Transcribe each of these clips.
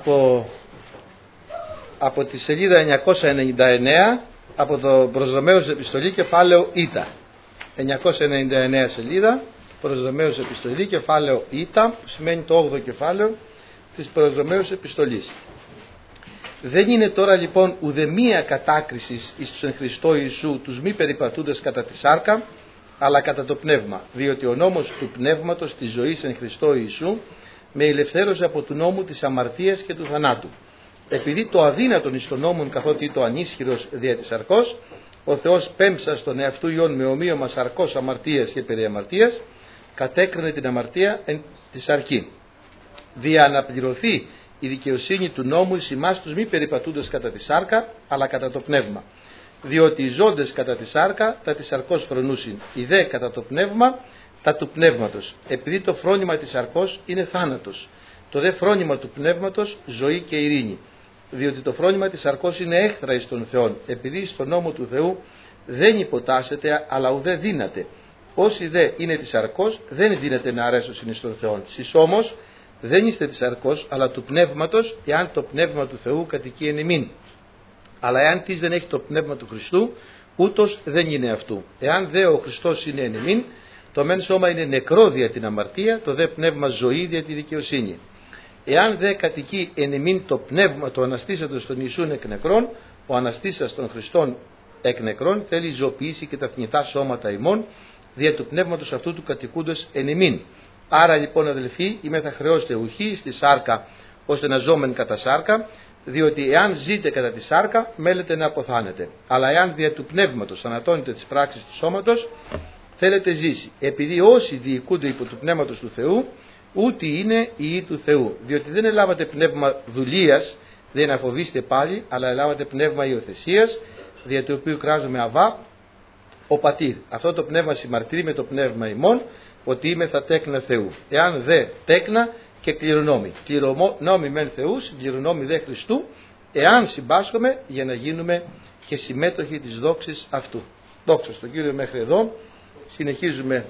από τη σελίδα 999 από το προς Ρωμαίους επιστολή κεφάλαιο Ήτα. 999 σελίδα, προς Ρωμαίους επιστολή κεφάλαιο Ήτα, που σημαίνει το 8ο κεφάλαιο της προς Ρωμαίους επιστολής. Δεν είναι τώρα λοιπόν ουδεμία κατάκρισης εις τους εν Χριστώ Ιησού τους μη περιπατούντες κατά τη σάρκα, αλλά κατά το πνεύμα, διότι ο νόμος του πνεύματος της ζωής εν Χριστώ Ιησού με ελευθέρωσε από του νόμου της αμαρτίας και του θανάτου. Επειδή το αδύνατον εις τον νόμον καθότι το ανίσχυρος δια της σαρκός, ο Θεός πέμψα στον εαυτού Υιόν με ομοίωμα σαρκός αμαρτίας και περιαμαρτίας, κατέκρινε την αμαρτία εν τη σαρκή. Δια αναπληρωθεί η δικαιοσύνη του νόμου εις εμάς τους μη περιπατούντες κατά τη σάρκα, αλλά κατά το πνεύμα. Διότι οι ζώντες κατά τη σάρκα τα της σαρκός φρονούσιν, οι δε κατά το πνεύμα τα του πνεύματος. Επειδή το φρόνημα της σαρκός είναι θάνατος, το δε φρόνημα του πνεύματος ζωή και ειρήνη. Διότι το φρόνημα της σαρκός είναι έχθρα εις τον Θεόν, επειδή στον νόμο του Θεού δεν υποτάσσεται, αλλά ουδέ δύναται. Όσοι δε είναι της σαρκός δεν δύναται να αρέσουν εις τον Θεόν. Σεις όμως δεν είστε της σαρκός, αλλά του πνεύματος, εάν το πνεύμα του Θεού κατοικεί εν ημίν. Αλλά εάν της δεν έχει το πνεύμα του Χριστού, ούτως δεν είναι αυτού. Εάν δε ο Χριστός είναι εν ημίν, το μεν σώμα είναι νεκρό δια την αμαρτία, το δε πνεύμα ζωή δια τη δικαιοσύνη. Εάν δε κατοικεί εν ημίν το πνεύμα του αναστήσατος των Ιησούν εκ νεκρών, ο αναστήσας των Χριστών εκ νεκρών θέλει ζωοποιήσει και τα θνητά σώματα ημών, δια του πνεύματος αυτού του κατοικούντος εν ημίν. Άρα λοιπόν αδελφοί, είμαι θα χρεώστε ουχή στη σάρκα, ώστε να ζώμεν κατά σάρκα, διότι εάν ζείτε κατά τη σάρκα, μέλετε να αποθάνετε. Αλλά εάν δια του πνεύματος ανατώνετε τις πράξεις του σώματος, θέλετε ζήσει. Επειδή όσοι διοικούνται υπό του πνεύματος του Θεού, ούτε είναι ιοί του Θεού. Διότι δεν ελάβατε πνεύμα δουλείας, δεν αφοβήστε πάλι, αλλά ελάβατε πνεύμα υιοθεσίας, δια του οποίου κράζουμε Αβά, ο Πατήρ. Αυτό το πνεύμα συμμαρτύρει με το πνεύμα ημών, ότι είμαι θα τέκνα Θεού. Εάν δε τέκνα και κληρονόμοι. Κληρονόμοι μεν Θεούς, κληρονόμοι δε Χριστού, εάν συμπάσχομαι για να γίνουμε και συμμέτοχοι της δόξης αυτού. Δόξα στον Κύριο μέχρι εδώ. Συνεχίζουμε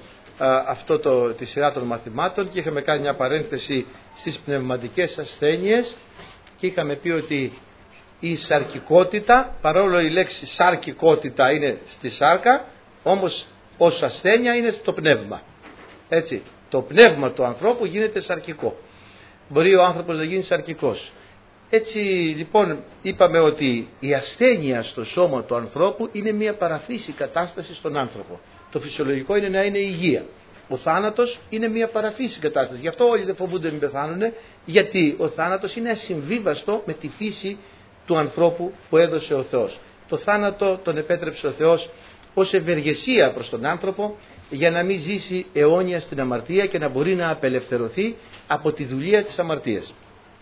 τη σειρά των μαθημάτων και είχαμε κάνει μια παρένθεση στις πνευματικές ασθένειες και είχαμε πει ότι η σαρκικότητα, παρόλο η λέξη σαρκικότητα είναι στη σάρκα, όμως ως ασθένεια είναι στο πνεύμα. Έτσι, το πνεύμα του ανθρώπου γίνεται σαρκικό. Μπορεί ο άνθρωπος να γίνει σαρκικός. Έτσι λοιπόν είπαμε ότι η ασθένεια στο σώμα του ανθρώπου είναι μια παραφύση κατάσταση στον άνθρωπο. Το φυσιολογικό είναι να είναι υγεία. Ο θάνατος είναι μια παραφύση κατάσταση. Γι' αυτό όλοι δεν φοβούνται να μην πεθάνουν, γιατί ο θάνατος είναι ασυμβίβαστο με τη φύση του ανθρώπου που έδωσε ο Θεός. Το θάνατο τον επέτρεψε ο Θεός ως ευεργεσία προς τον άνθρωπο, για να μην ζήσει αιώνια στην αμαρτία και να μπορεί να απελευθερωθεί από τη δουλεία της αμαρτίας.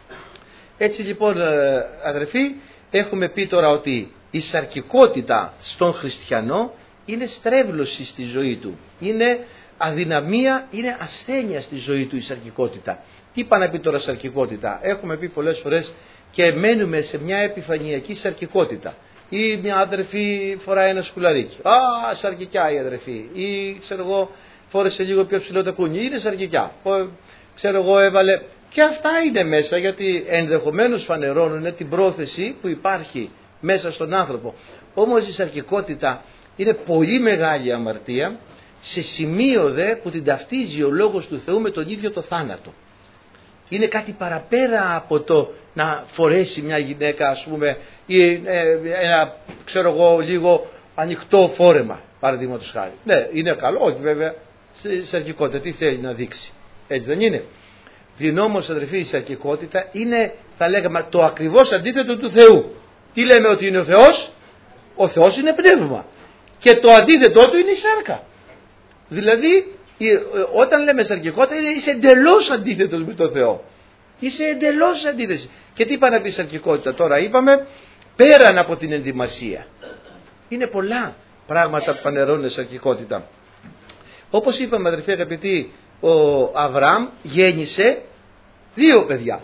Έτσι λοιπόν αδερφοί, έχουμε πει τώρα ότι η σαρκικότητα στον χριστιανό είναι στρέβλωση στη ζωή του, είναι αδυναμία, είναι ασθένεια στη ζωή του η σαρκικότητα. Τι πάει να πει τώρα σαρκικότητα? Έχουμε πει πολλές φορές και μένουμε σε μια επιφανειακή σαρκικότητα. Ή μια αδερφή φοράει ένα σκουλαρίκι. Α, σαρκικιά η αδερφή. Ή ξέρω εγώ, φόρεσε λίγο πιο ψηλό το κούνι. Είναι σαρκικιά. Ξέρω εγώ, έβαλε. Και αυτά είναι μέσα, γιατί ενδεχομένως φανερώνουν την πρόθεση που υπάρχει μέσα στον άνθρωπο. Όμως η σαρκικότητα είναι πολύ μεγάλη αμαρτία, σε σημείο δε που την ταυτίζει ο λόγος του Θεού με τον ίδιο το θάνατο. Είναι κάτι παραπέρα από το να φορέσει μια γυναίκα, ας πούμε, ή ένα, ξέρω εγώ, λίγο ανοιχτό φόρεμα, παραδείγματος χάρη. Ναι, είναι καλό, όχι βέβαια, στη σαρκικότητα τι θέλει να δείξει. Έτσι δεν είναι? Την όμως αδερφοί η σαρκικότητα είναι, θα λέγαμε, το ακριβώς αντίθετο του Θεού. Τι λέμε ότι είναι ο Θεός? Ο Θεός είναι πνεύμα. Και το αντίθετό του είναι η σάρκα. Δηλαδή, όταν λέμε σαρκικότητα, είσαι εντελώς αντίθετος με τον Θεό. Είσαι εντελώς αντίθεση. Και τι είπα να πει σαρκικότητα τώρα? Είπαμε πέραν από την ενδυμασία. Είναι πολλά πράγματα που πανερώνουν σαρκικότητα. Όπως είπαμε αδερφοί αγαπητοί, ο Αβραάμ γέννησε δύο παιδιά.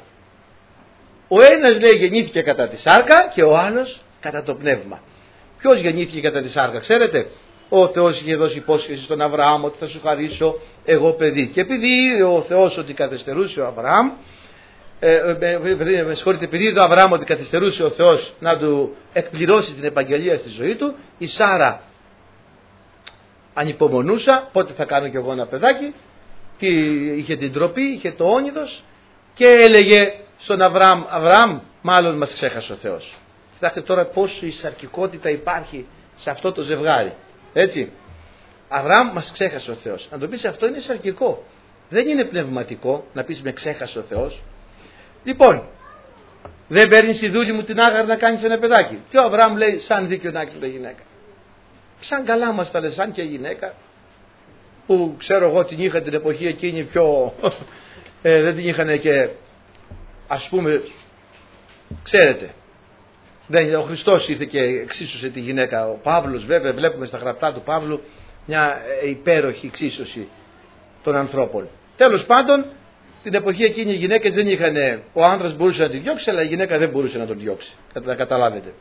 Ο ένας λέει γεννήθηκε κατά τη σάρκα και ο άλλος κατά το πνεύμα. Ποιος γεννήθηκε κατά τη σάρκα? Ξέρετε, ο Θεός είχε δώσει υπόσχεση στον Αβραάμ ότι θα σου χαρίσω εγώ παιδί. Και επειδή είδε ο Θεός ότι καθυστερούσε ο Αβραάμ, με συγχωρείτε, επειδή είδε ο Αβραάμ ότι καθυστερούσε ο Θεός να του εκπληρώσει την επαγγελία στη ζωή του, η Σάρα ανυπομονούσα, πότε θα κάνω κι εγώ ένα παιδάκι, είχε την τροπή, είχε το όνειδος και έλεγε στον Αβραάμ, μάλλον μας ξέχασε ο Θεός. Κοιτάξτε τώρα πόσο η σαρκικότητα υπάρχει σε αυτό το ζευγάρι. Έτσι. Αβραάμ, μας ξέχασε ο Θεός. Να το πεις αυτό είναι σαρκικό. Δεν είναι πνευματικό να πεις με ξέχασε ο Θεός. Λοιπόν, δεν παίρνεις τη δούλη μου την Άγαρ να κάνεις ένα παιδάκι. Και ο Αβραάμ λέει, σαν δίκιο να έκλειλε γυναίκα. Σαν καλά μας τα λες, σαν και γυναίκα. Που ξέρω εγώ την είχα την εποχή εκείνη πιο... δεν την είχαν και ας πούμε, ξέρετε. Ο Χριστός ήρθε και εξίσωσε τη γυναίκα. Ο Παύλος βέβαια βλέπουμε στα γραπτά του Παύλου μια υπέροχη εξίσωση των ανθρώπων. Τέλος πάντων, την εποχή εκείνη οι γυναίκες δεν είχαν, ο άνδρας μπορούσε να τη διώξει, αλλά η γυναίκα δεν μπορούσε να τον διώξει. Να καταλάβετε.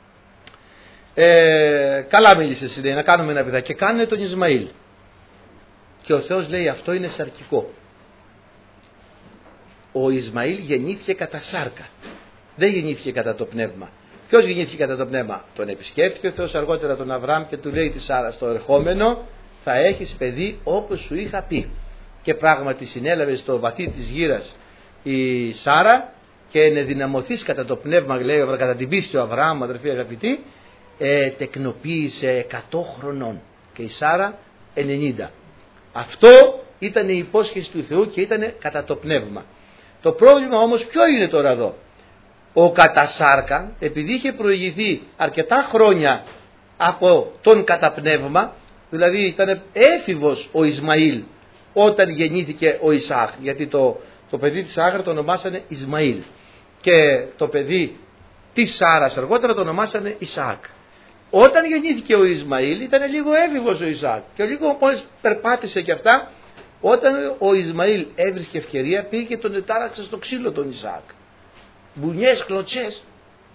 Καλά μίλησες, λέει, να κάνουμε ένα παιδάκι. Και κάνουν τον Ισμαήλ. Και ο Θεός λέει αυτό είναι σαρκικό. Ο Ισμαήλ γεννήθηκε κατά σάρκα. Δεν γεννήθηκε κατά το πνεύμα. Ποιος γεννήθηκε κατά το πνεύμα? Τον επισκέφθηκε ο Θεός αργότερα τον Αβραάμ και του λέει τη Σάρα, στο ερχόμενο θα έχεις παιδί όπως σου είχα πει. Και πράγματι συνέλαβε στο βαθύ της γύρας η Σάρα και ενδυναμωθείς κατά το πνεύμα, λέει, κατά την πίστη ο Αβραάμ, αδερφοί αγαπητοί, τεκνοποίησε 100 χρονών και η Σάρα 90. Αυτό ήταν η υπόσχεση του Θεού και ήταν κατά το πνεύμα. Το πρόβλημα όμως ποιο είναι τώρα εδώ? Ο κατασάρκα, επειδή είχε προηγηθεί αρκετά χρόνια από τον καταπνεύμα, δηλαδή ήταν έφηβος ο Ισμαήλ όταν γεννήθηκε ο Ισαάκ, γιατί το παιδί της Άγρας το ονομάσανε Ισμαήλ και το παιδί της Σάρας αργότερα το ονομάσανε Ισαάκ. Όταν γεννήθηκε ο Ισμαήλ ήταν λίγο έφηβος ο Ισαάκ και λίγο μόλις περπάτησε και αυτά, όταν ο Ισμαήλ έβρισκε ευκαιρία πήγε και τον ετάραξε στο ξύλο τον Ισαάκ. Μπουνιές, κλωτσές.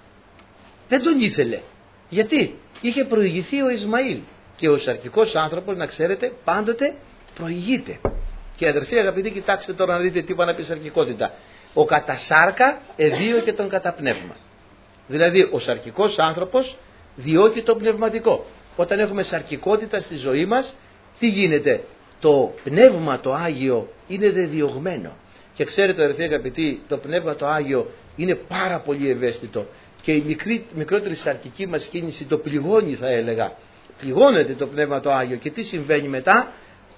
Δεν τον ήθελε. Γιατί? Είχε προηγηθεί ο Ισμαήλ. Και ο σαρκικός άνθρωπος, να ξέρετε, πάντοτε προηγείται. Και αδερφοί αγαπητοί, κοιτάξτε τώρα να δείτε τι είπα να πει σαρκικότητα. Ο κατασάρκα εδίωκε τον καταπνεύμα. Δηλαδή ο σαρκικός άνθρωπος διώκει το πνευματικό. Όταν έχουμε σαρκικότητα στη ζωή μας, τι γίνεται? Το πνεύμα το Άγιο είναι δεδιωγμένο. Και ξέρετε αδερφοί αγαπητοί, το πνεύμα το Άγιο είναι πάρα πολύ ευαίσθητο και η μικρότερη σαρκική μας κίνηση το πληγώνει, θα έλεγα. Πληγώνεται το πνεύμα το Άγιο και τι συμβαίνει μετά?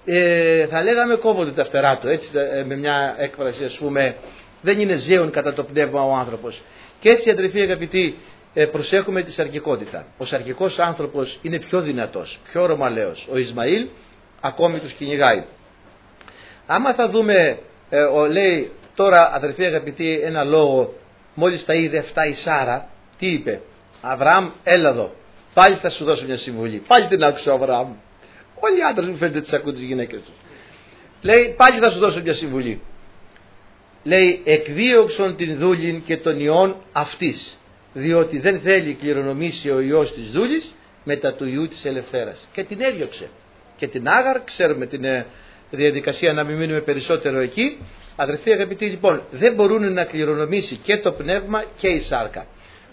Θα λέγαμε κόβονται τα φτερά του, έτσι, με μια έκφραση, ας πούμε, δεν είναι ζέον κατά το πνεύμα ο άνθρωπος. Και έτσι αδερφοί αγαπητοί, προσέχουμε τη σαρκικότητα. Ο σαρκικός άνθρωπος είναι πιο δυνατός, πιο ρωμαλαίος. Ο Ισμαήλ ακόμη τους κυνηγάει. Άμα θα δούμε, λέει τώρα αδερφοί αγαπητοί ένα λόγο, μόλις τα είδε αυτά η Σάρα, τι είπε? Αβραάμ, έλα εδώ, πάλι θα σου δώσω μια συμβουλή. Πάλι την άκουσε ο Αβραάμ. Όλοι οι άντρες μου φαίνεται τις ακούν τις γυναίκες τους. Λέει, πάλι θα σου δώσω μια συμβουλή. Λέει, εκδίωξον την δούλην και των ιών αυτής, διότι δεν θέλει κληρονομήσει ο ιός της δούλης μετά του ιού της ελευθέρας. Και την έδιωξε. Και την Άγαρ, ξέρουμε την διαδικασία, να μην μείνουμε περισσότερο εκεί. Αδερφοί αγαπητοί, λοιπόν, δεν μπορούν να κληρονομήσει και το πνεύμα και η σάρκα.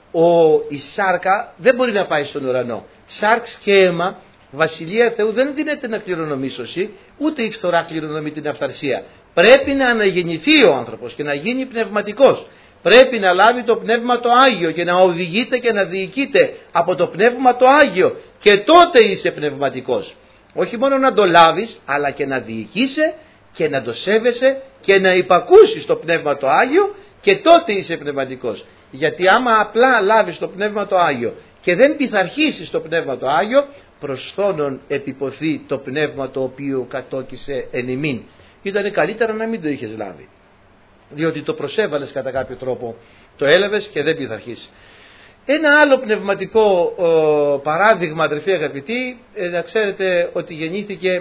Η σάρκα δεν μπορεί να πάει στον ουρανό. Σάρξ και αίμα, βασιλεία Θεού δεν δίνεται να κληρονομήσει, ούτε η φθορά κληρονομεί την αυθαρσία. Πρέπει να αναγεννηθεί ο άνθρωπος και να γίνει πνευματικός. Πρέπει να λάβει το πνεύμα το Άγιο και να οδηγείται και να διοικείται από το πνεύμα το Άγιο. Και τότε είσαι πνευματικός. Όχι μόνο να το λάβεις, αλλά και να διοικείσαι και να το σέβεσαι και να υπακούσεις το πνεύμα το Άγιο, και τότε είσαι πνευματικός. Γιατί άμα απλά λάβεις το πνεύμα το Άγιο και δεν πειθαρχήσεις το πνεύμα το Άγιο, προς φθόνον επιποθεί το πνεύμα το οποίο κατόκισε εν ημίν. Ήταν καλύτερα να μην το είχες λάβει, διότι το προσέβαλες κατά κάποιο τρόπο, το έλαβες και δεν πειθαρχείς. Ένα άλλο πνευματικό παράδειγμα, αδερφοί αγαπητοί, να ξέρετε ότι γεννήθηκε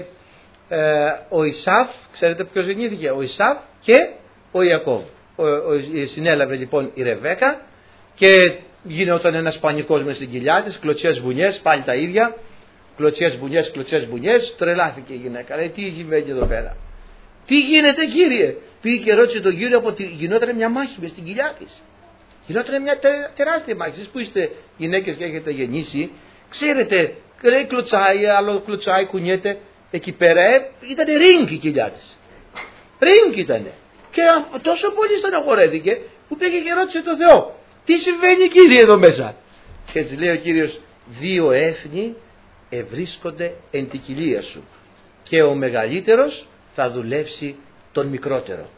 ο Ισαύ. Ξέρετε ποιος γεννήθηκε? Ο Ισαύ και ο Ιακώβ. Συνέλαβε λοιπόν η Ρεβέκα και γινόταν ένας πανικός μες στην κοιλιά της, κλωτσιές μπουνιές, πάλι τα ίδια, κλωτσιές μπουνιές, τρελάθηκε η γυναίκα. Λέει, τι συμβαίνει εδώ πέρα? Τι γίνεται, κύριε? Πήγε και ρώτησε τον Κύριο από ότι γινόταν μια μάχη μες στην κοιλιά της. Γινόταν μια τεράστια μάχη. Εσείς που είστε γυναίκες και έχετε γεννήσει, ξέρετε, λέει κλωτσάει, άλλο κλωτσάει, κουνιέται. Εκεί πέρα ήταν ριγκ η κοιλιά της. Ριγκ ήτανε. Και τόσο πολύ στεναχωρέθηκε που πήγε και ρώτησε τον Θεό. Τι συμβαίνει, Κύριε, εδώ μέσα? Και έτσι λέει ο Κύριος, 2 έθνη ευρίσκονται εν την κοιλία σου και ο μεγαλύτερος θα δουλεύσει τον μικρότερο.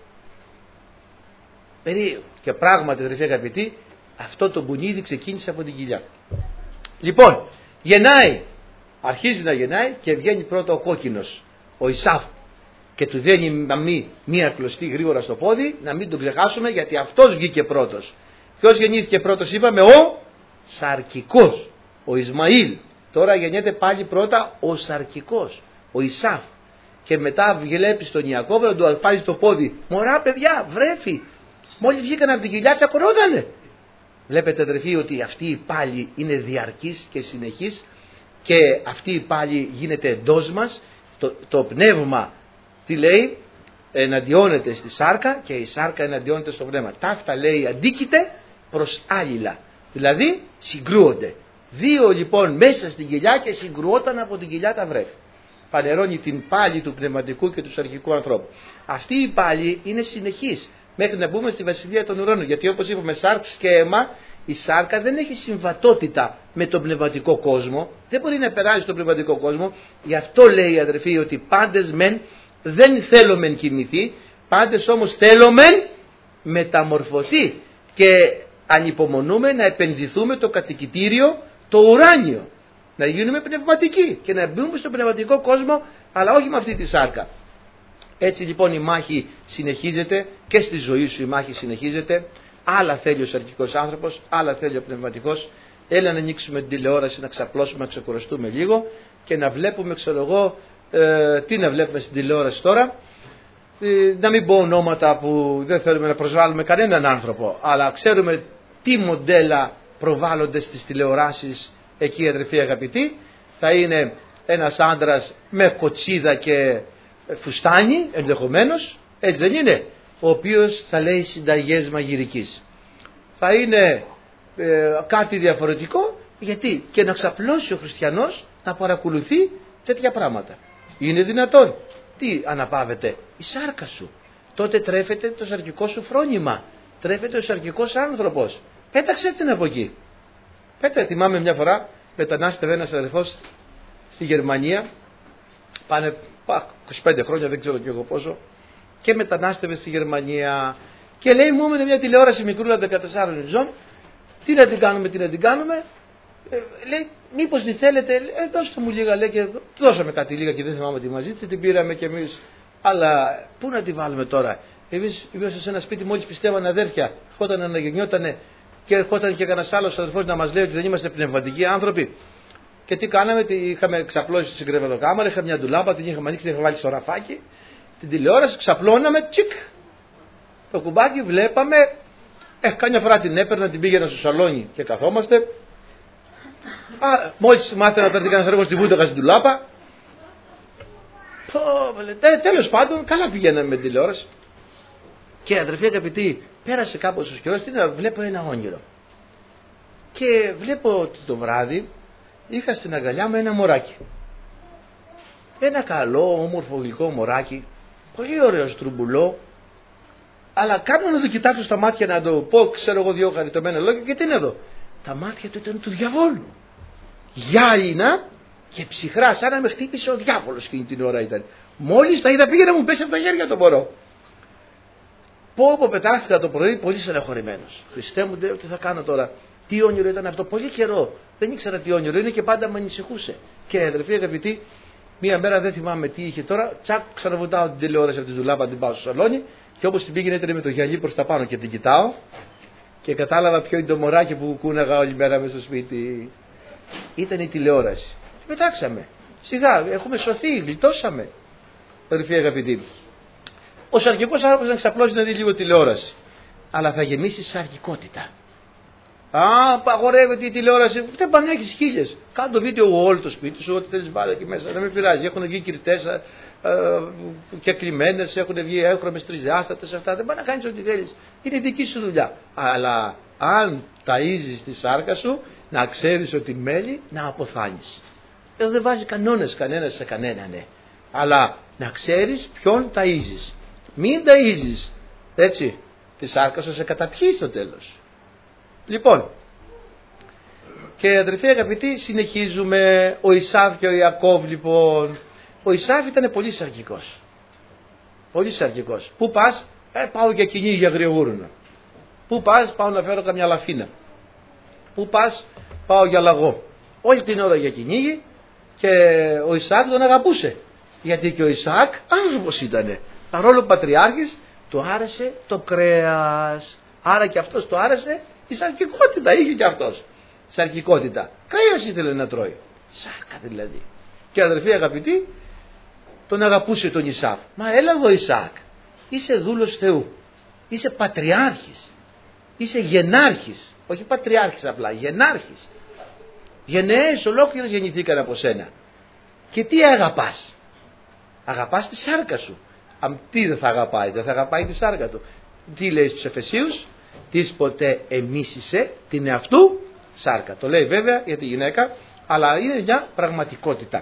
Περίεργο. Και πράγματι, αδερφοί αγαπητοί, αυτό το μπουνίδι ξεκίνησε από την κοιλιά. Λοιπόν, γεννάει, αρχίζει να γεννάει και βγαίνει πρώτα ο κόκκινος, ο Ισάφ, και του δένει μία κλωστή γρήγορα στο πόδι, να μην τον ξεχάσουμε, γιατί αυτός βγήκε πρώτος. Ποιος γεννήθηκε πρώτος, είπαμε? Ο Σαρκικός, ο Ισμαήλ. Τώρα γεννιέται πάλι πρώτα ο Σαρκικός, ο Ισάφ. Και μετά βλέπει στον Ιακώβ να του αρπάζει το πόδι. Μωρά παιδιά, βρέφη. Μόλις βγήκαν από την κοιλιά τσακωνότανε. Βλέπετε, αδερφοί, ότι αυτή η πάλη είναι διαρκής και συνεχής και αυτή η πάλη γίνεται εντός μας. Το πνεύμα, τι λέει, εναντιώνεται στη σάρκα και η σάρκα εναντιώνεται στο πνεύμα. Ταύτα, λέει, αντίκειται προς άλληλα. Δηλαδή συγκρούονται. 2 λοιπόν μέσα στην κοιλιά και συγκρουόταν από την κοιλιά τα βρέφη. Φανερώνει την πάλη του πνευματικού και του σαρκικού ανθρώπου. Αυτή η πάλη είναι συνεχής μέχρι να μπούμε στη βασιλεία των ουρανών. Γιατί όπως είπαμε, σάρξ και αίμα, η σάρκα δεν έχει συμβατότητα με τον πνευματικό κόσμο. Δεν μπορεί να περάσει στον πνευματικό κόσμο. Γι' αυτό λέει, αδερφοί, ότι πάντες μεν δεν θέλομεν κοιμηθεί, πάντες όμως θέλομεν μεταμορφωθεί. Και ανυπομονούμε να επενδυθούμε το κατοικητήριο, το ουράνιο. Να γίνουμε πνευματικοί και να μπούμε στον πνευματικό κόσμο, αλλά όχι με αυτή τη σάρκα. Έτσι λοιπόν η μάχη συνεχίζεται και στη ζωή σου η μάχη συνεχίζεται. Άλλα θέλει ο σαρκικός άνθρωπος, άλλα θέλει ο πνευματικός. Έλα να ανοίξουμε την τηλεόραση, να ξαπλώσουμε, να ξεκουραστούμε λίγο και να βλέπουμε, ξέρω εγώ, τι να βλέπουμε στην τηλεόραση τώρα. Να μην πω ονόματα που δεν θέλουμε να προσβάλλουμε κανέναν άνθρωπο, αλλά ξέρουμε τι μοντέλα προβάλλονται στις τηλεοράσεις εκεί, αδερφοί αγαπητοί. Θα είναι ένας άντρας με κοτσίδα και φουστάνι, ενδεχομένως, έτσι δεν είναι, ο οποίος θα λέει συνταγές μαγειρικής. Θα είναι κάτι διαφορετικό, γιατί και να ξαπλώσει ο χριστιανός να παρακολουθεί τέτοια πράγματα. Είναι δυνατόν? Τι αναπαύεται? Η σάρκα σου. Τότε τρέφεται το σαρκικό σου φρόνημα, τρέφεται ο σαρκικός άνθρωπος. Πέταξε την από εκεί. Θυμάμαι μια φορά μετανάστευε ένας αδερφός στη Γερμανία, πάνε 25 χρόνια, δεν ξέρω και εγώ πόσο, και μετανάστευε στη Γερμανία και λέει, μου έμενε μια τηλεόραση μικρούλα 14 ετών, τι να την κάνουμε, λέει, μήπως τη θέλετε, δώστε μου λίγα, λέει, και δώσαμε κάτι λίγα και δεν θυμάμαι τι μαζί της, την πήραμε κι εμείς, αλλά πού να τη βάλουμε τώρα? Εμείς είμαστε σε ένα σπίτι, μόλις πιστεύανε αδέρφια, ερχόταν να αναγεννιότανε και ερχόταν και κανένας άλλος αδερφός να μας λέει ότι δεν είμαστε πνευματικοί άνθρωποι. Και τι κάναμε? Είχαμε ξαπλώσει στην κρεβατοκάμαρα, είχαμε μια ντουλάπα, την είχαμε ανοίξει, την είχαμε βάλει στο ραφάκι, την τηλεόραση, ξαπλώναμε, τσικ, το κουμπάκι, βλέπαμε. Κάμια φορά την έπαιρνα, την πήγαινα στο σαλόνι και καθόμαστε. Μόλις μάθαινα να την κάνω έργο στη βούτακα στην ντουλάπα. Τέλος πάντων, καλά πηγαίναμε με την τηλεόραση. Και αδερφοί αγαπητοί, πέρασε κάπως ο καιρός, βλέπω ένα όνειρο. Και βλέπω ότι το βράδυ είχα στην αγκαλιά μου ένα μωράκι. Ένα καλό, όμορφο, γλυκό μωράκι, πολύ ωραίο στρουμπουλό, αλλά κάνω να το κοιτάξω στα μάτια να το πω, ξέρω εγώ, 2 χαριτωμένα λόγια, και τι είναι εδώ? Τα μάτια του ήταν του διαβόλου. Γυάλινα και ψυχρά, σαν να με χτύπησε ο διάβολος εκείνη την ώρα ήταν. Μόλις τα είδα, πήγε να μου πέσει από τα χέρια το μωρό. Πω πετάχτηκα το πρωί πολύ στεναχωρημένος. Χριστέ μου, τι θα κάνω τώρα? Τι όνειρο ήταν αυτό? Πολύ καιρό δεν ήξερα τι όνειρο είναι και πάντα με ανησυχούσε. Και αδερφοί αγαπητοί, μία μέρα δεν θυμάμαι τι είχε τώρα, τσακ, ξαναβουτάω την τηλεόραση από τη δουλάπα, την πάω στο σαλόνι και όπως την πήγαινε ήταν με το γυαλί προς τα πάνω και την κοιτάω και κατάλαβα ποιο είναι το μωράκι που κούναγα όλη μέρα μέσα στο σπίτι. Ήταν η τηλεόραση. Πετάξαμε. Σιγά, έχουμε σωθεί, γλιτώσαμε. Αδερφοί αγαπητοί. Ο σαρκικός άνθρωπος να ξαπλώσει να δει λίγο τηλεόραση. Αλλά θα γεμίσει σαρκικότητα. Απαγορεύεται η τηλεόραση. Δεν πάνε, έχεις 1000. Κάνε το βίντεο όλο το σπίτι σου, ό,τι θέλεις βάλε εκεί μέσα. Δεν με πειράζει. Έχουν βγει κριτές, και κλειμένες, έχουν βγει έγχρωμες τρισδιάστατες, αυτά δεν πάει να κάνεις ό,τι θέλεις. Είναι δική σου δουλειά. Αλλά αν ταΐζεις τη σάρκα σου, να ξέρεις ότι μέλη να αποθάνεις. Εδώ δεν βάζει κανένας σε κανέναν, ναι. Αλλά να ξέρεις ποιον ταΐζεις. Μην ταΐζεις, έτσι, τη σάρκα σου, σε καταπιεί στο τέλος. Λοιπόν, και αδερφοί αγαπητοί, συνεχίζουμε. Ο Ισάβ και ο Ιακώβ, λοιπόν. Ο Ισάβ ήταν πολύ σαρκικός. Πολύ σαρκικός. Πού πας? Πάω για κυνήγι για γριογούρουνα. Πού πας? Πάω να φέρω καμιά λαφίνα. Πού πας? Πάω για λαγό. Όλη την ώρα για κυνήγι. Και ο Ισαάκ τον αγαπούσε. Γιατί και ο Ισαάκ άνθρωπος ήτανε. Παρόλο πατριάρχης, του άρεσε το κρέας. Άρα και αυτός του άρεσε η σαρκικότητα. Είχε και αυτός σαρκικότητα. Κρέας ήθελε να τρώει. Σάρκα δηλαδή. Και αδερφοί αγαπητοί, τον αγαπούσε τον Ισαάκ. Μα έλα εδώ Ισαάκ. Είσαι δούλος Θεού. Είσαι πατριάρχης. Είσαι γενάρχης. Όχι πατριάρχης απλά. Γενάρχης. Γενναίες ολόκληρες γεννηθήκαν από σένα. Και τι αγαπάς? Αγαπάς τη σάρκα σου. Τι δεν θα αγαπάει? Δεν θα αγαπάει τη σάρκα του. Τι λέει στους Εφεσίους? Τις ποτέ εμίσησε την εαυτού σάρκα. Το λέει βέβαια για τη γυναίκα, αλλά είναι μια πραγματικότητα.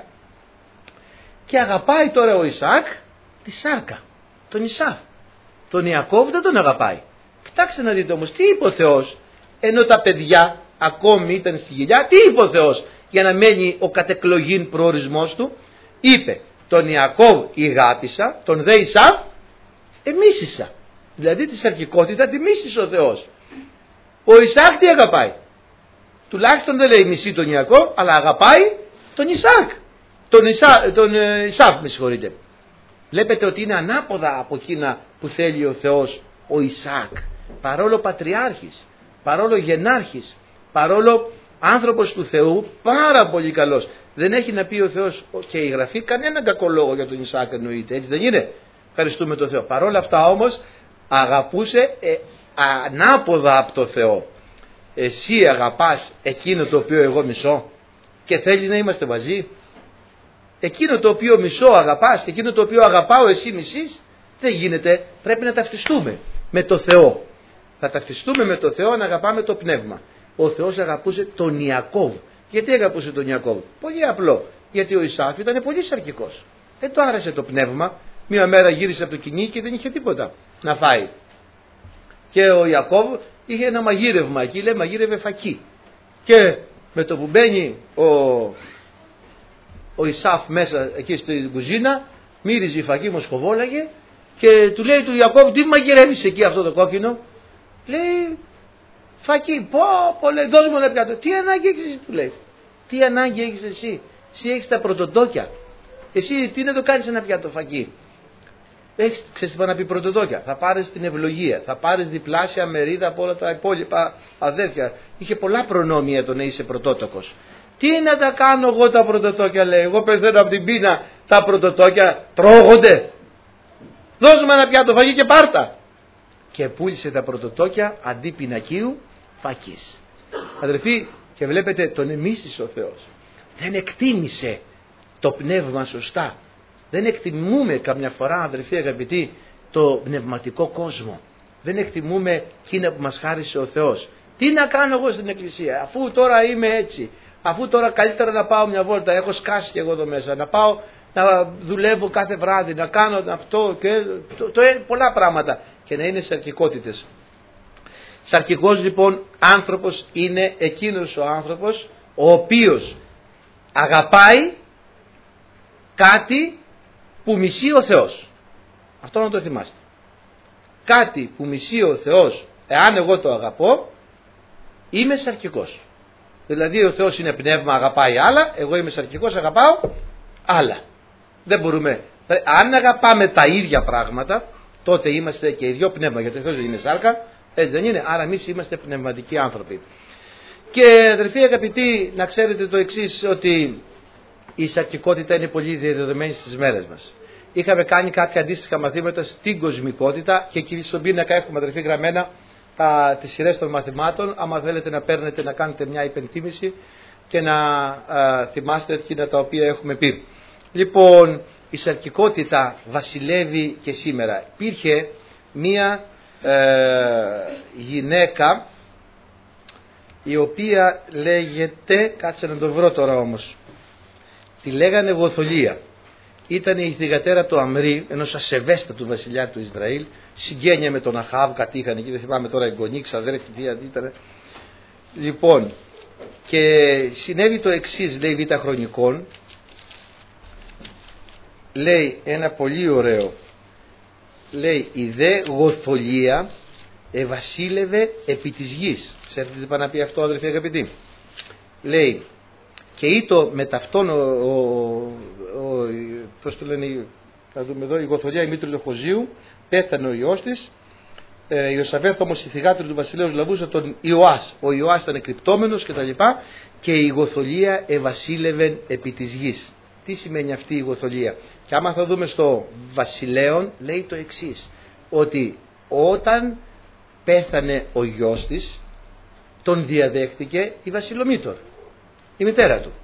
Και αγαπάει τώρα ο Ισαάκ τη σάρκα, τον Ισάβ. Τον Ιακώβ δεν τον αγαπάει. Κοιτάξτε να δείτε όμως τι είπε ο Θεός, ενώ τα παιδιά ακόμη ήταν στη γυλιά. Τι είπε ο Θεός για να μένει ο κατεκλογήν προορισμός του? Είπε, τον Ιακώβ ηγάπησα, τον δε Ισάβ εμίσησα. Δηλαδή τη σαρκικότητα τη μίσησε ο Θεός. Ο Ισαάκ τι αγαπάει? Τουλάχιστον δεν λέει μισή τον Ιακώβ, αλλά αγαπάει τον Ισαάκ. Τον Ισάβ, με συγχωρείτε. Βλέπετε ότι είναι ανάποδα από εκείνα που θέλει ο Θεός ο Ισαάκ. Παρόλο πατριάρχης, παρόλο γενάρχης, παρόλο άνθρωπος του Θεού, πάρα πολύ καλός. Δεν έχει να πει ο Θεός και η Γραφή κανέναν κακό λόγο για τον Ισαάκ, εννοείται, έτσι δεν είναι? Ευχαριστούμε τον Θεό. Παρόλα αυτά όμως αγαπούσε ανάποδα από το Θεό. Εσύ αγαπάς εκείνο το οποίο εγώ μισώ και θέλεις να είμαστε μαζί? Εκείνο το οποίο μισώ αγαπάς και εκείνο το οποίο αγαπάω εσύ μισείς? Δεν γίνεται. Πρέπει να ταυτιστούμε με το Θεό. Θα ταυτιστούμε με το Θεό, να αγαπάμε το πνεύμα. Ο Θεός αγαπούσε τον Ιακώβ. Γιατί αγαπούσε τον Ιακώβ? Πολύ απλό. Γιατί ο Ισαάκ ήταν πολύ σαρκικός. Δεν του άρεσε το πνεύμα. Μία μέρα γύρισε από το κυνήγι και δεν είχε τίποτα να φάει. Και ο Ιακώβ είχε ένα μαγείρευμα εκεί, λέει, μαγείρευε φακί. Και με το που μπαίνει ο Ισαάκ μέσα εκεί στην κουζίνα, μύριζε η φακί, μοσχοβόλαγε και του λέει του Ιακώβ, τι μαγειρεύεις εκεί αυτό το κόκκινο? Λέει, φακί. Πω, λέει, δώσ' μου ένα πιάτο. Τι ανάγκη έχεις εσύ, του λέει. Τι ανάγκη έχεις εσύ? Εσύ έχεις τα πρωτοτόκια. Εσύ τι να το κάνεις ένα πιάτο φακί? Έχεις, ξέρεις τι πάει να πει πρωτοτόκια? Θα πάρεις την ευλογία, θα πάρεις διπλάσια μερίδα από όλα τα υπόλοιπα αδέρφια. Είχε πολλά προνόμια το να είσαι πρωτότοκος. Τι να τα κάνω εγώ τα πρωτοτόκια, λέει? Εγώ πεθαίνω από την πείνα, τα πρωτοτόκια τρώγονται. Δώσ' μου ένα πιάτο φακί και πάρτα. Και πούλησε τα πρωτοτόκια αντί πινακίου φακής. Αδερφοί, και βλέπετε, τον εμίσησε ο Θεός. Δεν εκτίμησε το πνεύμα σωστά. Δεν εκτιμούμε καμιά φορά, αδερφοί αγαπητοί, το πνευματικό κόσμο. Δεν εκτιμούμε εκείνα που μας χάρισε ο Θεός. Τι να κάνω εγώ στην εκκλησία, αφού τώρα είμαι έτσι, αφού τώρα καλύτερα να πάω μια βόλτα, έχω σκάσει και εγώ εδώ μέσα, να πάω να δουλεύω κάθε βράδυ, να κάνω αυτό και πολλά πράγματα, και να είναι σαρκικότητες. Σαρκικός λοιπόν άνθρωπος είναι εκείνος ο άνθρωπος ο οποίος αγαπάει κάτι που μισεί ο Θεός. Αυτό να το θυμάστε. Κάτι που μισεί ο Θεός, εάν εγώ το αγαπώ, είμαι σαρκικός. Δηλαδή ο Θεός είναι πνεύμα, αγαπάει άλλα, εγώ είμαι σαρκικός, αγαπάω άλλα. Δεν μπορούμε. Αν αγαπάμε τα ίδια πράγματα, τότε είμαστε και οι δυο πνεύμα, γιατί ο Θεός δεν είναι σάρκα, έτσι δεν είναι? Άρα εμείς είμαστε πνευματικοί άνθρωποι. Και αδερφοί αγαπητοί, να ξέρετε το εξής, ότι η σαρκικότητα είναι πολύ διαδεδομένη στις μέρες μας. Είχαμε κάνει κάποια αντίστοιχα μαθήματα στην κοσμικότητα και εκεί στον πίνακα έχουμε, αδερφοί, γραμμένα τις σειρές των μαθημάτων. Άμα θέλετε να παίρνετε, να κάνετε μια υπενθύμηση και να θυμάστε εκείνα τα οποία έχουμε πει. Λοιπόν, η σαρκικότητα βασιλεύει και σήμερα. Υπήρχε μία γυναίκα η οποία λέγεται, κάτσε να το βρω τώρα όμως, τη λέγανε Γοθολία. Ήταν η θυγατέρα του Αμρή, ενός ασεβέστατου βασιλιά του Ισραήλ, συγγένεια με τον Αχάβ, κάτι είχαν εκεί, δεν θυμάμαι τώρα, εγγονή, ξαδέρφη, τι ήταν. Λοιπόν, και συνέβη το εξής, λέει Β' Χρονικών, λέει ένα πολύ ωραίο, λέει η δε Γοθολία ευασίλευε επί της γης. Ξέρετε τι πάει να πει αυτό, αδελφοί αγαπητοί? Λέει, και ήτο με ταυτόν πώς το λένε, θα δούμε εδώ, η Γοθολία η μήτρη του Χοζίου, πέθανε ο ιός της, Ιωσαβέθ όμως η θυγάτρια του βασιλέως λαβούσε τον Ιωάς. Ο Ιωάς ήταν κρυπτόμενος κτλ. Και η Γοθολία ευασίλευεν επί της γης. Τι σημαίνει αυτή η Γοθολία? Και άμα θα δούμε στο Βασιλέον, λέει το εξής, ότι όταν πέθανε ο γιος της, τον διαδέχτηκε η Βασιλομήτωρ, η μητέρα του.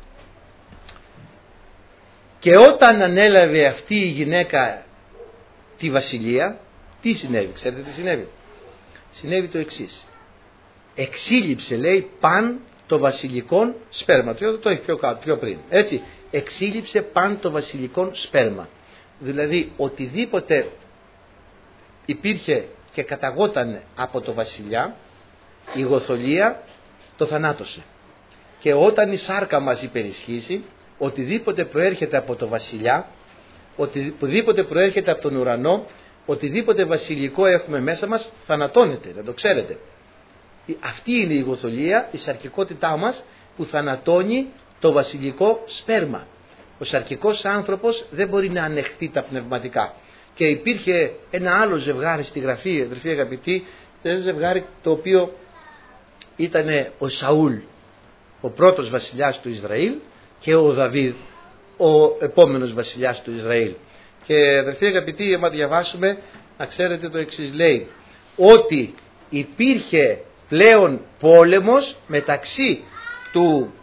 Και όταν ανέλαβε αυτή η γυναίκα τη βασιλεία, τι συνέβη? Ξέρετε τι συνέβη? Συνέβη το εξής. Εξήλυψε, λέει, παν το βασιλικόν σπέρμα. Το έχει πιο πριν. Έτσι, εξήλυψε παν το βασιλικόν σπέρμα. Δηλαδή, οτιδήποτε υπήρχε και καταγόταν από το βασιλιά, η Γοθολία το θανάτωσε. Και όταν η σάρκα μας υπερισχύσει, οτιδήποτε προέρχεται από το βασιλιά, οτιδήποτε προέρχεται από τον ουρανό, οτιδήποτε βασιλικό έχουμε μέσα μας, θανατώνεται, να το ξέρετε. Αυτή είναι η Γοθολία, η σαρκικότητά μας, που θανατώνει το βασιλικό σπέρμα. Ο σαρκικός άνθρωπος δεν μπορεί να ανεχτεί τα πνευματικά. Και υπήρχε ένα άλλο ζευγάρι στη Γραφή, αδελφοί αγαπητοί, ένα ζευγάρι το οποίο ήταν ο Σαούλ, ο πρώτος βασιλιάς του Ισραήλ, και ο Δαβίδ, ο επόμενος βασιλιάς του Ισραήλ. Και αδελφοί αγαπητοί, άμα διαβάσουμε, να ξέρετε το εξής, λέει ότι υπήρχε πλέον πόλεμος μεταξύ του,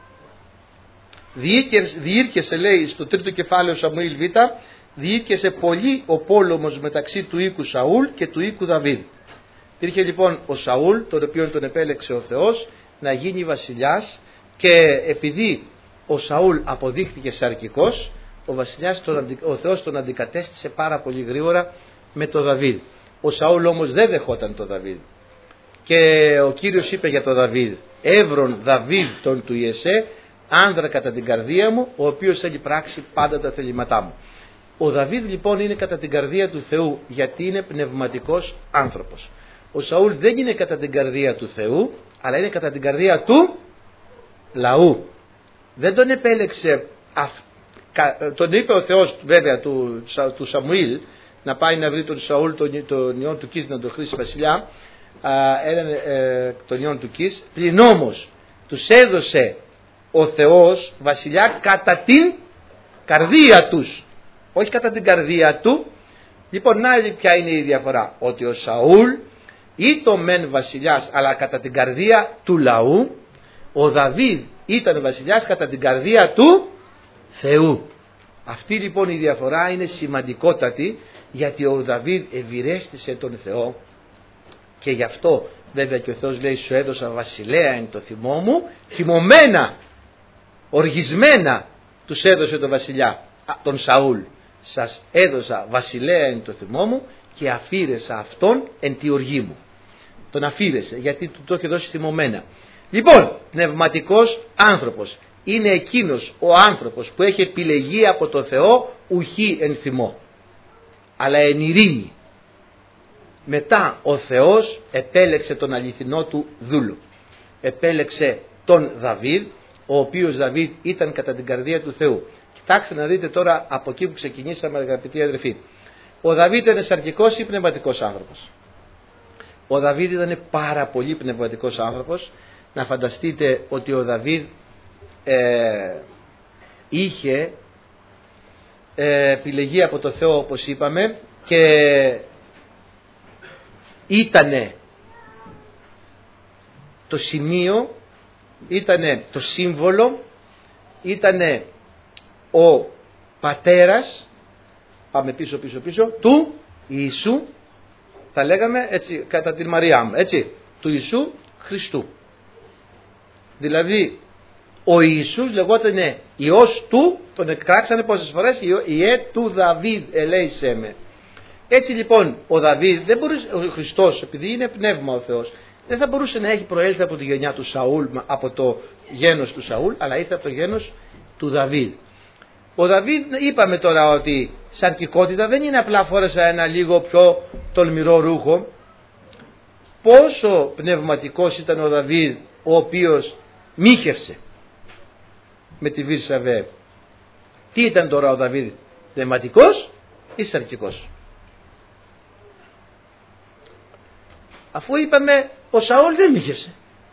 διήρκεσε, λέει στο τρίτο κεφάλαιο Σαμουήλ Β, διήρκεσε πολύ ο πόλεμος μεταξύ του οίκου Σαούλ και του οίκου Δαβίδ. Υπήρχε λοιπόν ο Σαούλ, τον οποίο τον επέλεξε ο Θεός να γίνει βασιλιάς, και επειδή ο Σαούλ αποδείχθηκε σαρκικός, ο Θεός τον αντικατέστησε πάρα πολύ γρήγορα με τον Δαβίδ. Ο Σαούλ όμως δεν δεχόταν τον Δαβίδ. Και ο Κύριος είπε για τον Δαβίδ, εύρον Δαβίδ τον του Ιεσέ, άνδρα κατά την καρδία μου, ο οποίος θέλει πράξει πάντα τα θελήματά μου. Ο Δαβίδ λοιπόν είναι κατά την καρδία του Θεού, γιατί είναι πνευματικός άνθρωπος. Ο Σαούλ δεν είναι κατά την καρδία του Θεού, αλλά είναι κατά την καρδία του λαού. Δεν τον επέλεξε, τον είπε ο Θεός βέβαια του Σαμουήλ να πάει να βρει τον Σαούλ, τον ιόν του Κις, να τον χρήσει βασιλιά, τον ιόν του Κις, πλην όμως τους έδωσε ο Θεός βασιλιά κατά την καρδία τους, όχι κατά την καρδία του. Λοιπόν, να ποια είναι η διαφορά, ότι ο Σαούλ ήταν μεν βασιλιάς αλλά κατά την καρδία του λαού, ο Δαβίδ ήταν βασιλιάς κατά την καρδία του Θεού. Αυτή λοιπόν η διαφορά είναι σημαντικότατη, γιατί ο Δαβίδ ευηρέστησε τον Θεό, και γι' αυτό βέβαια και ο Θεός λέει, σου έδωσα βασιλέα εν το θυμό μου, θυμωμένα, οργισμένα τους έδωσε τον βασιλιά, τον Σαούλ. Σας έδωσα βασιλέα εν το θυμό μου και αφήρεσα αυτόν εν τη οργή μου. Τον αφήρεσε γιατί του το είχε δώσει θυμωμένα. Λοιπόν, πνευματικός άνθρωπος είναι εκείνος ο άνθρωπος που έχει επιλεγεί από το Θεό, ουχή εν θυμό, αλλά εν ειρήνη. Μετά ο Θεός επέλεξε τον αληθινό του δούλο. Επέλεξε τον Δαβίδ, ο οποίος Δαβίδ ήταν κατά την καρδία του Θεού. Κοιτάξτε να δείτε τώρα από εκεί που ξεκινήσαμε, αγαπητοί αδελφοί. Ο Δαβίδ ήταν σαρκικός ή πνευματικός άνθρωπος? Ο Δαβίδ ήταν πάρα πολύ πνευματικός άνθρωπος. Να φανταστείτε ότι ο Δαβίδ είχε επιλεγεί από το Θεό, όπως είπαμε, και ήτανε το σημείο, ήτανε το σύμβολο, ήτανε ο πατέρας πάμε πίσω, του Ιησού, θα λέγαμε έτσι κατά την Μαριάμ, έτσι, του Ιησού Χριστού. Δηλαδή ο Ιησούς λεγότανε Υιός του, τον εκράξανε πόσες φορές, Ιε του Δαβίδ ελέησέ με. Έτσι λοιπόν ο Δαβίδ δεν μπορούσε, ο Χριστός, επειδή είναι πνεύμα ο Θεός, δεν θα μπορούσε να έχει προέλθει από τη γενιά του Σαούλ, από το γένος του Σαούλ, αλλά ήρθε από το γένος του Δαβίδ. Ο Δαβίδ, είπαμε τώρα ότι σαρκικότητα δεν είναι απλά φόρεσα ένα λίγο πιο τολμηρό ρούχο. Πόσο πνευματικός ήταν ο Δαβίδ, ο οποίος μύχευσε με τη Βυρσαβέ. Τι ήταν τώρα ο Δαβίδ, πνευματικός ή σαρκικός? Αφού είπαμε ο Σαούλ δεν μύχευσε.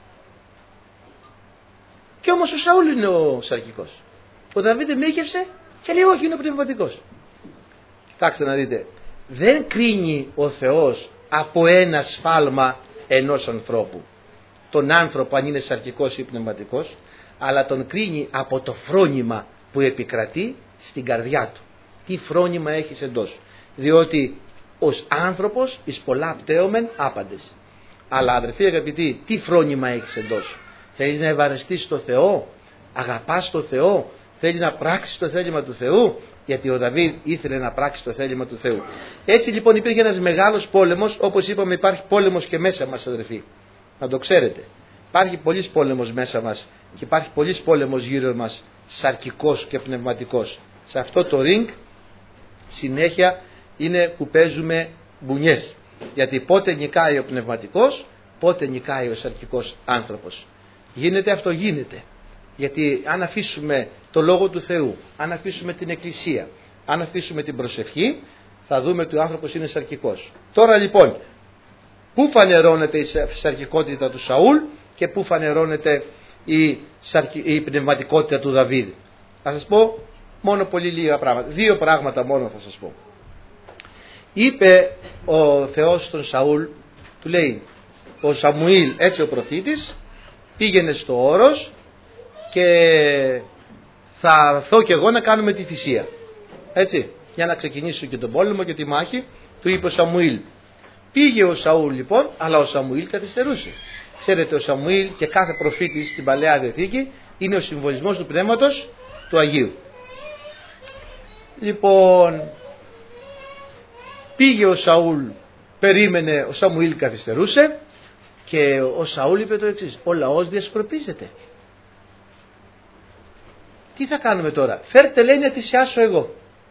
Και όμως ο Σαούλ είναι ο σαρκικός. Ο Δαβίδ μύχευσε και λέει όχι, είναι ο πνευματικός. Κοιτάξτε να δείτε, δεν κρίνει ο Θεός από ένα σφάλμα ενός ανθρώπου τον άνθρωπο αν είναι σαρκικός ή πνευματικός, αλλά τον κρίνει από το φρόνημα που επικρατεί στην καρδιά του. Τι φρόνημα έχεις εντός? Διότι ως άνθρωπος εις πολλά πτέωμεν άπαντες. Αλλά αδερφοί αγαπητοί, τι φρόνημα έχεις εντός? Θέλεις να ευαρεστείς το Θεό? Αγαπάς το Θεό? Θέλεις να πράξεις το θέλημα του Θεού? Γιατί ο Δαβίδ ήθελε να πράξει το θέλημα του Θεού. Έτσι λοιπόν υπήρχε ένας μεγάλος πόλεμος, όπως είπαμε υπάρχει πόλεμος και μέσα μας αδερφοί. Να το ξέρετε. Υπάρχει πολύς πόλεμος μέσα μας και υπάρχει πολύς πόλεμος γύρω μας, σαρκικός και πνευματικός. Σε αυτό το ring συνέχεια είναι που παίζουμε μπουνιές. Γιατί πότε νικάει ο πνευματικός, πότε νικάει ο σαρκικός άνθρωπος. Γίνεται αυτό, γίνεται. Γιατί αν αφήσουμε το Λόγο του Θεού, αν αφήσουμε την Εκκλησία, αν αφήσουμε την προσευχή, θα δούμε ότι ο άνθρωπος είναι σαρκικός. Τώρα λοιπόν, πού φανερώνεται η σαρκικότητα του Σαούλ και πού φανερώνεται η πνευματικότητα του Δαβίδ? Θα σας πω μόνο πολύ λίγα πράγματα. Δύο πράγματα μόνο θα σας πω. Είπε ο Θεός στον Σαούλ, του λέει ο Σαμουήλ, έτσι ο προφήτης, πήγαινε στο όρος και θα έρθω και εγώ να κάνουμε τη θυσία. Έτσι, για να ξεκινήσω και τον πόλεμο και τη μάχη, του είπε ο Σαμουήλ. Πήγε ο Σαούλ λοιπόν, αλλά ο Σαμουήλ καθυστερούσε. Ξέρετε, ο Σαμουήλ και κάθε προφήτης στην Παλαιά Διαθήκη είναι ο συμβολισμός του Πνεύματος του Αγίου. Λοιπόν, πήγε ο Σαούλ, περίμενε, ο Σαμουήλ καθυστερούσε και ο Σαούλ είπε το εξής: ο λαός διασκορπίζεται. Τι θα κάνουμε τώρα? Φέρτε, λέει, να θυσιάσω εγώ.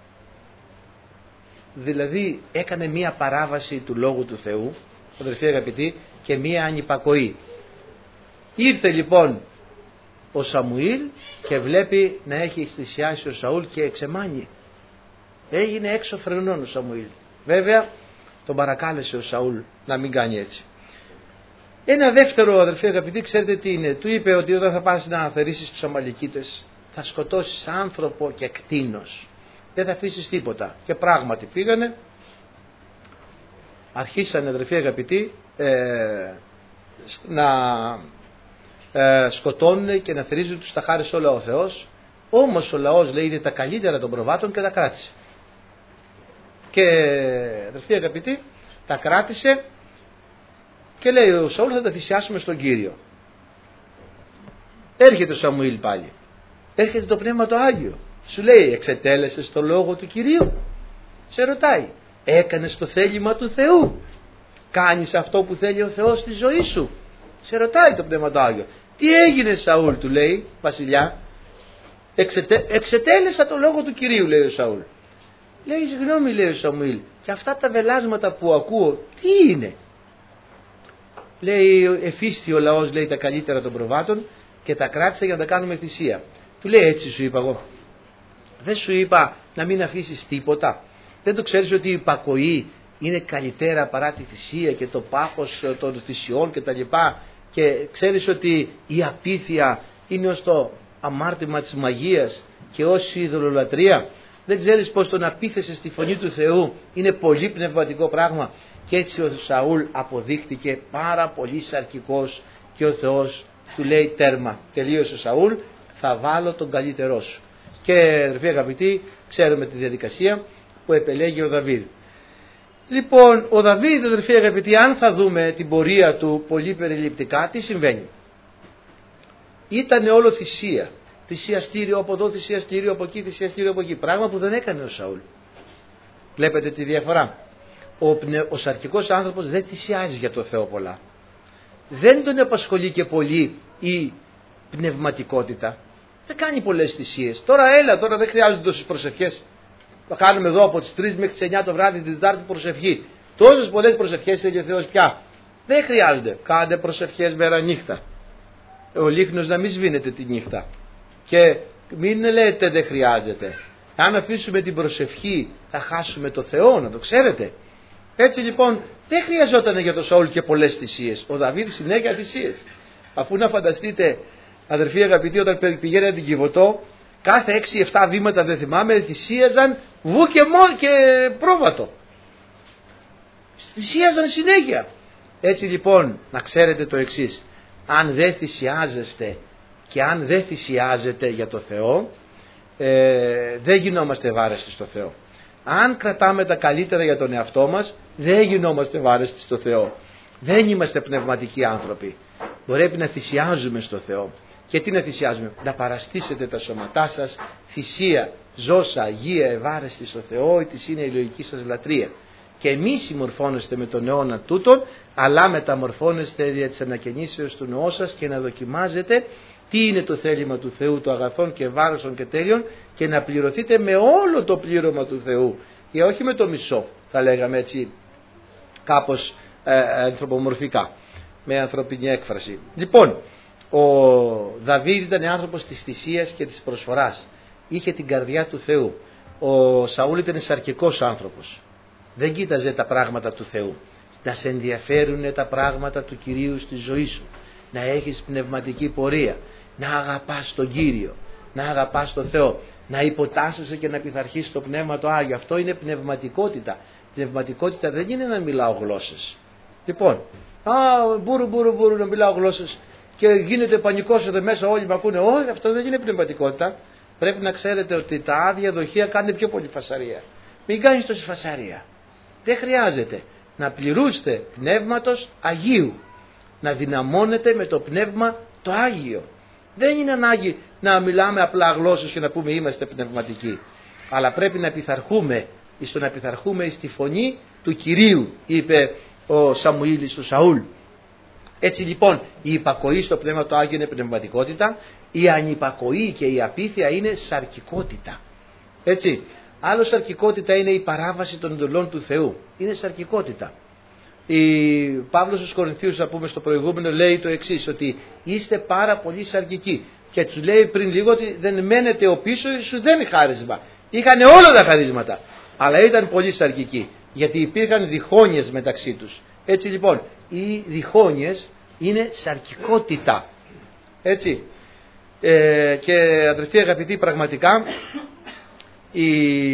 Δηλαδή έκανε μία παράβαση του Λόγου του Θεού, αδελφοί αγαπητοί, και μία ανυπακοή. Ήρθε λοιπόν ο Σαμουήλ και βλέπει να έχει θυσιάσει ο Σαούλ και εξεμάνει. Έγινε έξω φρενών ο Σαμουήλ. Βέβαια τον παρακάλεσε ο Σαούλ να μην κάνει έτσι. Ένα δεύτερο, αδελφοί αγαπητοί, ξέρετε τι είναι? Του είπε ότι όταν θα πας να αφαιρίσεις τους Αμαλικίτες θα σκοτώσεις άνθρωπο και κτήνος, δεν θα αφήσεις τίποτα. Και πράγματι πήγανε, αρχίσανε, αδελφοί αγαπητοί, να σκοτώνουν και να θερίζουν τους τα χάρισε όλα ο Θεός. Όμως ο λαός, λέει, είναι τα καλύτερα των προβάτων και τα κράτησε. Και αδελφοί αγαπητοί, τα κράτησε και λέει ο Σαούλ θα τα θυσιάσουμε στον Κύριο. Έρχεται ο Σαμουήλ πάλι, έρχεται το Πνεύμα το Άγιο, σου λέει εξετέλεσες το Λόγο του Κυρίου? Σε ρωτάει, έκανες το θέλημα του Θεού? Κάνεις αυτό που θέλει ο Θεός στη ζωή σου? Σε ρωτάει το Πνεύμα το Άγιο. Τι έγινε Σαούλ, του λέει, βασιλιά? Εξετέλεσα το Λόγο του Κυρίου, λέει ο Σαούλ. Λέει, συγγνώμη, λέει ο Σαμουήλ, και αυτά τα βελάσματα που ακούω τι είναι? Λέει, εφίστη ο λαός, λέει, τα καλύτερα των προβάτων και τα κράτησε για να τα κάνουμε θυσία. Του λέει, έτσι σου είπα εγώ? Δεν σου είπα να μην αφήσεις τίποτα? Δεν το ξέρεις ότι η υπακοή είναι καλύτερα παρά τη θυσία και το πάθος των θυσιών και τα λοιπά? Και ξέρεις ότι η απίθεια είναι ως το αμάρτημα της μαγείας και ως η ειδωλολατρεία? Δεν ξέρεις πως το να πείθεσαι στη φωνή του Θεού είναι πολύ πνευματικό πράγμα? Και έτσι ο Σαούλ αποδείχτηκε πάρα πολύ σαρκικός και ο Θεός του λέει τέρμα, τελείωσε ο Σαούλ, θα βάλω τον καλύτερό σου. Και αδερφοί αγαπητοί, ξέρουμε τη διαδικασία, που επελέγει ο Δαβίδ. Λοιπόν, ο Δαβίδ, αδερφοί αγαπητοί, αν θα δούμε την πορεία του πολύ περιληπτικά, τι συμβαίνει? Ήτανε όλο θυσία. Θυσιαστήριο από εδώ, θυσιαστήριο από εκεί, θυσιαστήριο από εκεί. Πράγμα που δεν έκανε ο Σαούλ. Βλέπετε τη διαφορά? Ο σαρκικός άνθρωπος δεν θυσιάζει για το Θεό πολλά. Δεν τον απασχολεί και πολύ η πνευματικότητα. Δεν κάνει πολλές θυσίες. Τώρα δεν χρειάζονται τόσες προσευχές. Θα κάνουμε εδώ από τις 3 μέχρι τις 9 το βράδυ την Τετάρτη προσευχή. Τόσες πολλές προσευχές θέλει ο Θεός πια. Δεν χρειάζονται. Κάντε προσευχές μέρα νύχτα. Ο λίχνος να μην σβήνεται τη νύχτα. Και μην λέτε δεν χρειάζεται. Αν αφήσουμε την προσευχή θα χάσουμε το Θεό, να το ξέρετε. Έτσι λοιπόν δεν χρειαζόταν για τον Σαούλ και πολλές θυσίες. Ο Δαβίδ συνέχεια θυσίες. Αφού να φανταστείτε, αδερφοί αγαπητοί, όταν πηγαίνανε την Κιβωτό, κάθε 6-7 βήματα, δεν θυμάμαι, θυσίαζαν βου και πρόβατο. Θυσίαζαν συνέχεια. Έτσι λοιπόν να ξέρετε το εξής: αν δεν θυσιάζεστε και αν δεν θυσιάζετε για το Θεό, δεν γινόμαστε βάρεστοι στο Θεό. Αν κρατάμε τα καλύτερα για τον εαυτό μας, δεν γινόμαστε βάρεστοι στο Θεό. Δεν είμαστε πνευματικοί άνθρωποι. Πρέπει να θυσιάζουμε στο Θεό. Και τι να θυσιάζουμε? Να παραστήσετε τα σώματά σας θυσία, ζώσα, αγία, ευάρεστη στο Θεό, η είναι η λογική σας λατρεία. Και μη συμμορφώνεστε με τον αιώνα τούτον, αλλά μεταμορφώνεστε δια της ανακαινήσεως του νοός σας και να δοκιμάζετε τι είναι το θέλημα του Θεού, το αγαθόν και βάροσον και τέλειον, και να πληρωθείτε με όλο το πλήρωμα του Θεού, και όχι με το μισό, θα λέγαμε έτσι κάπως ανθρωπομορφικά, με ανθρωπινή έκφραση. Λοιπόν, ο Δαβίδ ήταν άνθρωπος της θυσίας και της προσφοράς. Είχε την καρδιά του Θεού. Ο Σαούλ ήταν σαρκικός άνθρωπος. Δεν κοίταζε τα πράγματα του Θεού. Να σε ενδιαφέρουν τα πράγματα του Κυρίου στη ζωή σου. Να έχεις πνευματική πορεία. Να αγαπάς τον Κύριο. Να αγαπάς τον Θεό. Να υποτάσσεσαι και να πειθαρχείς το Πνεύμα το Άγιο. Αυτό είναι πνευματικότητα. Πνευματικότητα δεν είναι να μιλάω γλώσσες. Λοιπόν, μπούρου να μιλάω γλώσσες και γίνεται πανικός εδώ μέσα, όλοι με ακούνε. Όχι, αυτό δεν είναι πνευματικότητα. Πρέπει να ξέρετε ότι τα άδεια δοχεία κάνουν πιο πολύ φασαρία. Μην κάνεις τόση φασαρία. Δεν χρειάζεται. Να πληρούστε πνεύματος Αγίου. Να δυναμώνετε με το πνεύμα το Άγιο. Δεν είναι ανάγκη να μιλάμε απλά γλώσσες και να πούμε είμαστε πνευματικοί. Αλλά πρέπει να πειθαρχούμε, στο να πειθαρχούμε στη φωνή του Κυρίου, είπε ο Σαμουήλ του Σαούλ. Έτσι λοιπόν η υπακοή στο πνεύμα το Άγιο είναι πνευματικότητα, η ανυπακοή και η απίθεια είναι σαρκικότητα. Έτσι, άλλο σαρκικότητα είναι η παράβαση των εντολών του Θεού. Είναι σαρκικότητα. Παύλος στους Κορινθίους, θα πούμε στο προηγούμενο, λέει το εξής, ότι είστε πάρα πολύ σαρκικοί. Και τους λέει πριν λίγο ότι δεν μένετε ο πίσω, σου δεν χάρισμα. Είχαν όλα τα χαρίσματα, αλλά ήταν πολύ σαρκικοί, γιατί υπήρχαν διχόνιες μεταξύ τους. Έτσι λοιπόν, οι διχόνιες είναι σαρκικότητα. Έτσι. Και αδερφοί αγαπητοί, πραγματικά η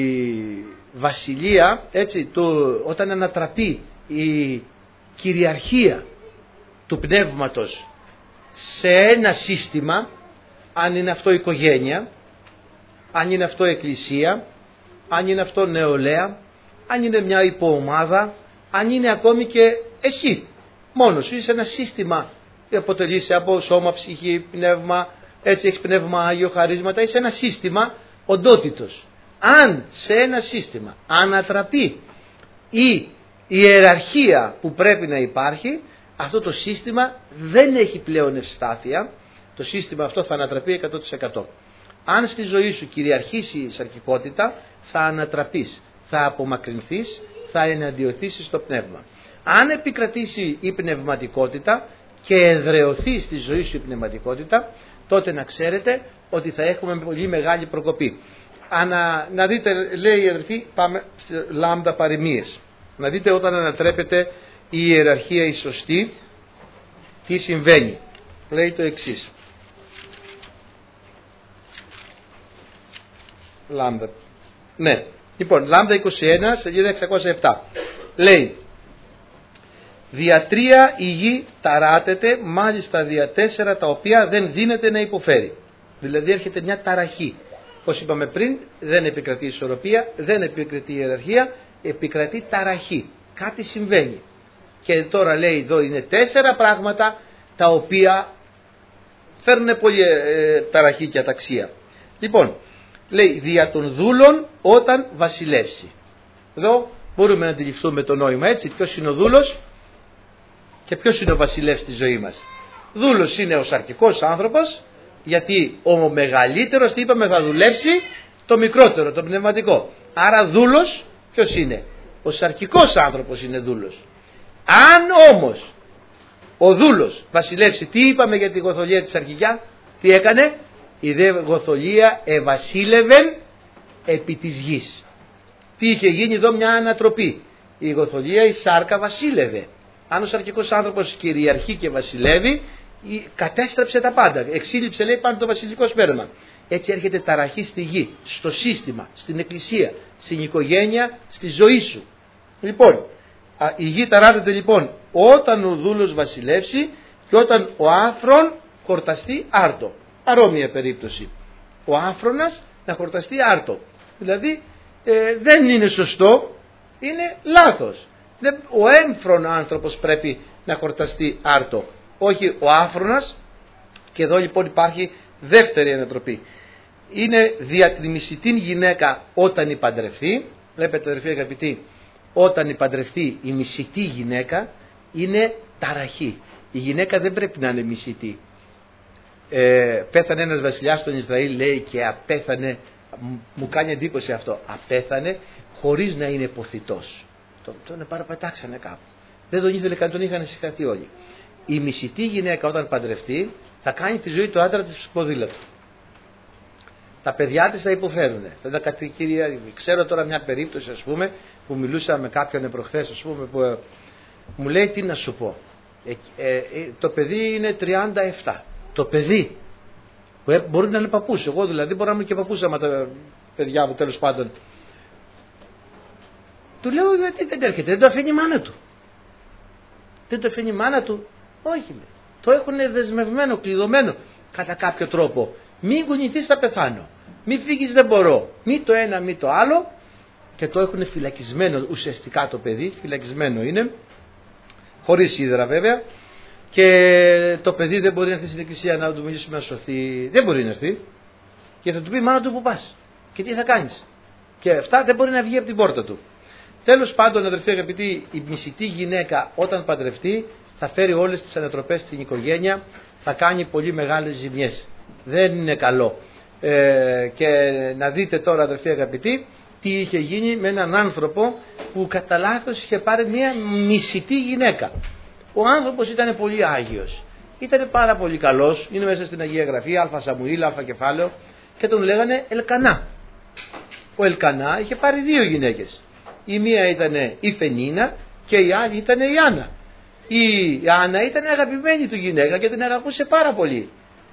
βασιλεία, έτσι, όταν ανατραπεί η κυριαρχία του πνεύματος σε ένα σύστημα, αν είναι αυτό οικογένεια, αν είναι αυτό εκκλησία, αν είναι αυτό νεολαία, αν είναι μια υποομάδα, αν είναι ακόμη και εσύ μόνος σου, είσαι ένα σύστημα, αποτελείσαι από σώμα, ψυχή, πνεύμα, έτσι έχεις πνεύμα Άγιο, χαρίσματα, είσαι ένα σύστημα οντότητος. Αν σε ένα σύστημα ανατραπεί η ιεραρχία που πρέπει να υπάρχει, αυτό το σύστημα δεν έχει πλέον ευστάθεια, το σύστημα αυτό θα ανατραπεί 100%. Αν στη ζωή σου κυριαρχήσει η σαρκικότητα, θα ανατραπείς, θα απομακρυνθείς, θα εναντιωθείς στο πνεύμα. Αν επικρατήσει η πνευματικότητα και εδραιωθεί στη ζωή σου η πνευματικότητα, τότε να ξέρετε ότι θα έχουμε πολύ μεγάλη προκοπή. Να δείτε, λέει η αδερφή, πάμε στη λάμδα παροιμίες. Να δείτε όταν ανατρέπεται η ιεραρχία η σωστή, τι συμβαίνει. Λέει το εξής. Λάμδα. Ναι. Λοιπόν, λάμδα 21, σελίδα 607. Λέει, δια 3 η γη ταράτεται, μάλιστα δια 4 τα οποία δεν δίνεται να υποφέρει. Δηλαδή έρχεται μια ταραχή. Όπως είπαμε πριν, δεν επικρατεί ισορροπία, δεν επικρατεί ιεραρχία, επικρατεί ταραχή. Κάτι συμβαίνει. Και τώρα λέει εδώ είναι 4 πράγματα τα οποία φέρνουν πολύ ταραχή και αταξία. Λοιπόν, λέει δια των δούλων όταν βασιλεύσει. Εδώ μπορούμε να αντιληφθούμε το νόημα, έτσι. Ποιος είναι ο δούλος και ποιος είναι ο βασιλεύς στη ζωή μας. Δούλος είναι ο σαρκικός άνθρωπος, γιατί ο μεγαλύτερος, τι είπαμε, θα δουλέψει το μικρότερο, το πνευματικό. Άρα δούλος ποιος είναι? Ο σαρκικός άνθρωπος είναι δούλος. Αν όμως ο δούλος βασιλεύσει, τι είπαμε για τη γοθολία της σαρκικιά, τι έκανε? Η δε γοθολία ευασίλευεν επί της γης. Τι είχε γίνει εδώ? Μια ανατροπή. Η γοθολία, η σάρκα βασίλευε. Αν ο σαρκικός άνθρωπος κυριαρχεί και βασιλεύει, κατέστρεψε τα πάντα. Εξήλυψε, λέει, πάνω το βασιλικό σπέρμα. Έτσι έρχεται ταραχή στη γη, στο σύστημα, στην εκκλησία, στην οικογένεια, στη ζωή σου. Λοιπόν, η γη ταράζεται λοιπόν όταν ο δούλος βασιλεύσει και όταν ο άφρον χορταστεί άρτο. Παρόμοια περίπτωση. Ο άφρονας να χορταστεί άρτο. Δηλαδή δεν είναι σωστό, είναι λάθος. Ο έμφρον άνθρωπος πρέπει να χορταστεί άρτο, όχι ο άφρονας. Και εδώ λοιπόν υπάρχει δεύτερη ανατροπή. Είναι δια την μισητήν γυναίκα όταν υπαντρευτεί. Βλέπετε αδερφοί αγαπητοί, όταν υπαντρευτεί η μισητή γυναίκα είναι ταραχή. Η γυναίκα δεν πρέπει να είναι μισητή. Πέθανε ένας βασιλιάς στον Ισραήλ, λέει, και απέθανε, μου κάνει εντύπωση αυτό, απέθανε χωρίς να είναι ποθητός. Τον παραπετάξανε κάπου. Δεν τον ήθελε καν, τον είχαν συγχαθεί όλοι. Η μισητή γυναίκα όταν παντρευτεί θα κάνει τη ζωή του άντρα της ποδήλατο. Τα παιδιά της θα υποφέρουν. Ξέρω τώρα μια περίπτωση, ας πούμε, που μιλούσα με κάποιον προχθές, ας πούμε, που μου λέει, τι να σου πω. Το παιδί είναι 37. Το παιδί. Μπορεί να είναι παππούς. Εγώ δηλαδή μπορώ να είμαι και παππούς άμα τα παιδιά μου, τέλος πάντων. Του λέω, γιατί δεν έρχεται? Δεν το αφήνει η μάνα του. Δεν το αφήνει η μάνα του. Όχι. Το έχουν δεσμευμένο, κλειδωμένο κατά κάποιο τρόπο. Μην κουνηθείς, θα πεθάνω. Μην φύγεις, δεν μπορώ. Μη το ένα, μη το άλλο. Και το έχουν φυλακισμένο ουσιαστικά το παιδί. Φυλακισμένο είναι. Χωρίς ίδρα βέβαια. Και το παιδί δεν μπορεί να έρθει στην εκκλησία να του μιλήσουμε να σωθεί. Δεν μπορεί να έρθει. Και θα του πει, μάνα του, που πας? Και τι θα κάνεις? Και αυτά δεν μπορεί να βγει από την πόρτα του. Τέλος πάντων, αδερφοί αγαπητοί, η μισητή γυναίκα όταν παντρευτεί θα φέρει όλες τις ανατροπές στην οικογένεια, θα κάνει πολύ μεγάλες ζημιές. Δεν είναι καλό. Και να δείτε τώρα, αδερφοί αγαπητοί, τι είχε γίνει με έναν άνθρωπο που κατά λάθος είχε πάρει μια μισητή γυναίκα. Ο άνθρωπος ήταν πολύ άγιος, ήταν πάρα πολύ καλός, είναι μέσα στην Αγία Γραφή, Α Σαμουήλ, Α κεφάλαιο, και τον λέγανε Ελκανά. Ο Ελκανά είχε πάρει 2 γυναίκες. Η μία ήταν η Φενίνα και η άλλη ήταν η Άννα. Η Άννα ήταν αγαπημένη του γυναίκα και την αγαπούσε πάρα πολύ.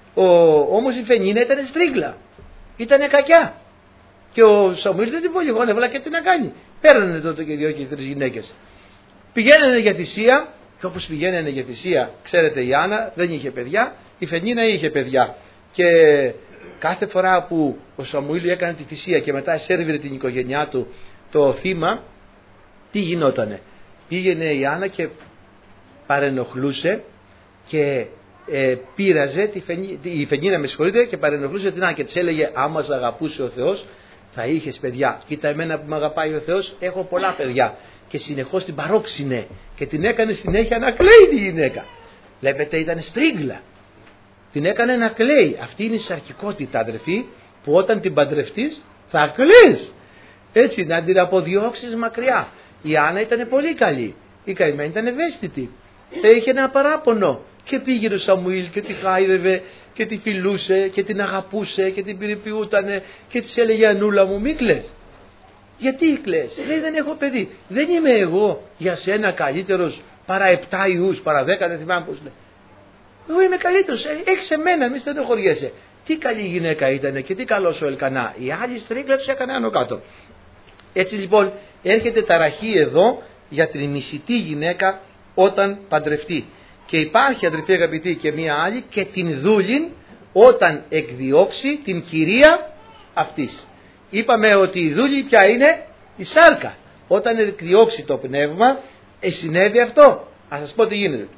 Όμως η Φενίνα ήταν στρίγλα, ήταν κακιά. Και ο Σαμουήλ δεν την πολυγόνευε, και τι να κάνει. Παίρνανε τότε και 2 και 3 γυναίκες. Πηγαίνανε για θυσία, και όπως πηγαίνανε για θυσία, ξέρετε, η Άννα δεν είχε παιδιά, η Φενίνα είχε παιδιά. Και κάθε φορά που ο Σαμουήλ έκανε τη θυσία και μετά σέρβιρε την οικογένειά του το θύμα, τι γινότανε? Πήγαινε η Άννα και παρενοχλούσε και πείραζε η Φενίνα, με συγχωρείτε, και παρενοχλούσε την Άννα και της έλεγε, άμα σ' αγαπούσε ο Θεός θα είχες παιδιά. Κοίτα εμένα που με αγαπάει ο Θεός, έχω πολλά παιδιά. Και συνεχώς την παρόξυνε και την έκανε συνέχεια να κλαίει τη γυναίκα. Βλέπετε, ήταν στρίγλα. Την έκανε να κλαίει. Αυτή είναι η σαρκικότητα, αδερφοί, που όταν την παντρευτείς θα κλαις. Έτσι, να την αποδιώξεις μακριά. Η Άννα ήταν πολύ καλή. Η καημένη ήταν ευαίσθητη. Είχε ένα παράπονο. Και πήγε ο Σαμουήλ και τη χάιδευε και τη φιλούσε και την αγαπούσε και την περιποιούτανε και της έλεγε, Ανούλα μου, μη κλαις. Γιατί κλαις? Λέει, δεν έχω παιδί. Δεν είμαι εγώ για σένα καλύτερος παρά 7 ιούς, παρά 10, δεν θυμάμαι πώς λέει. Εγώ είμαι καλύτερος, έχεις εμένα, μη στενοχωριέσαι. Τι καλή γυναίκα ήταν και τι καλός ο Ελκανά. Η άλλη στρίγκλα τους έκανε άνω κάτω. Έτσι λοιπόν έρχεται ταραχή εδώ για την μισητή γυναίκα όταν παντρευτεί. Και υπάρχει, αδερφοί αγαπητοί, και μία άλλη, και την δούλην όταν εκδιώξει την κυρία αυτής. Είπαμε ότι η δούλη ποια είναι? Η σάρκα. Όταν εκδιώξει το πνεύμα, συνέβη αυτό. Ας σας πω τι γίνεται.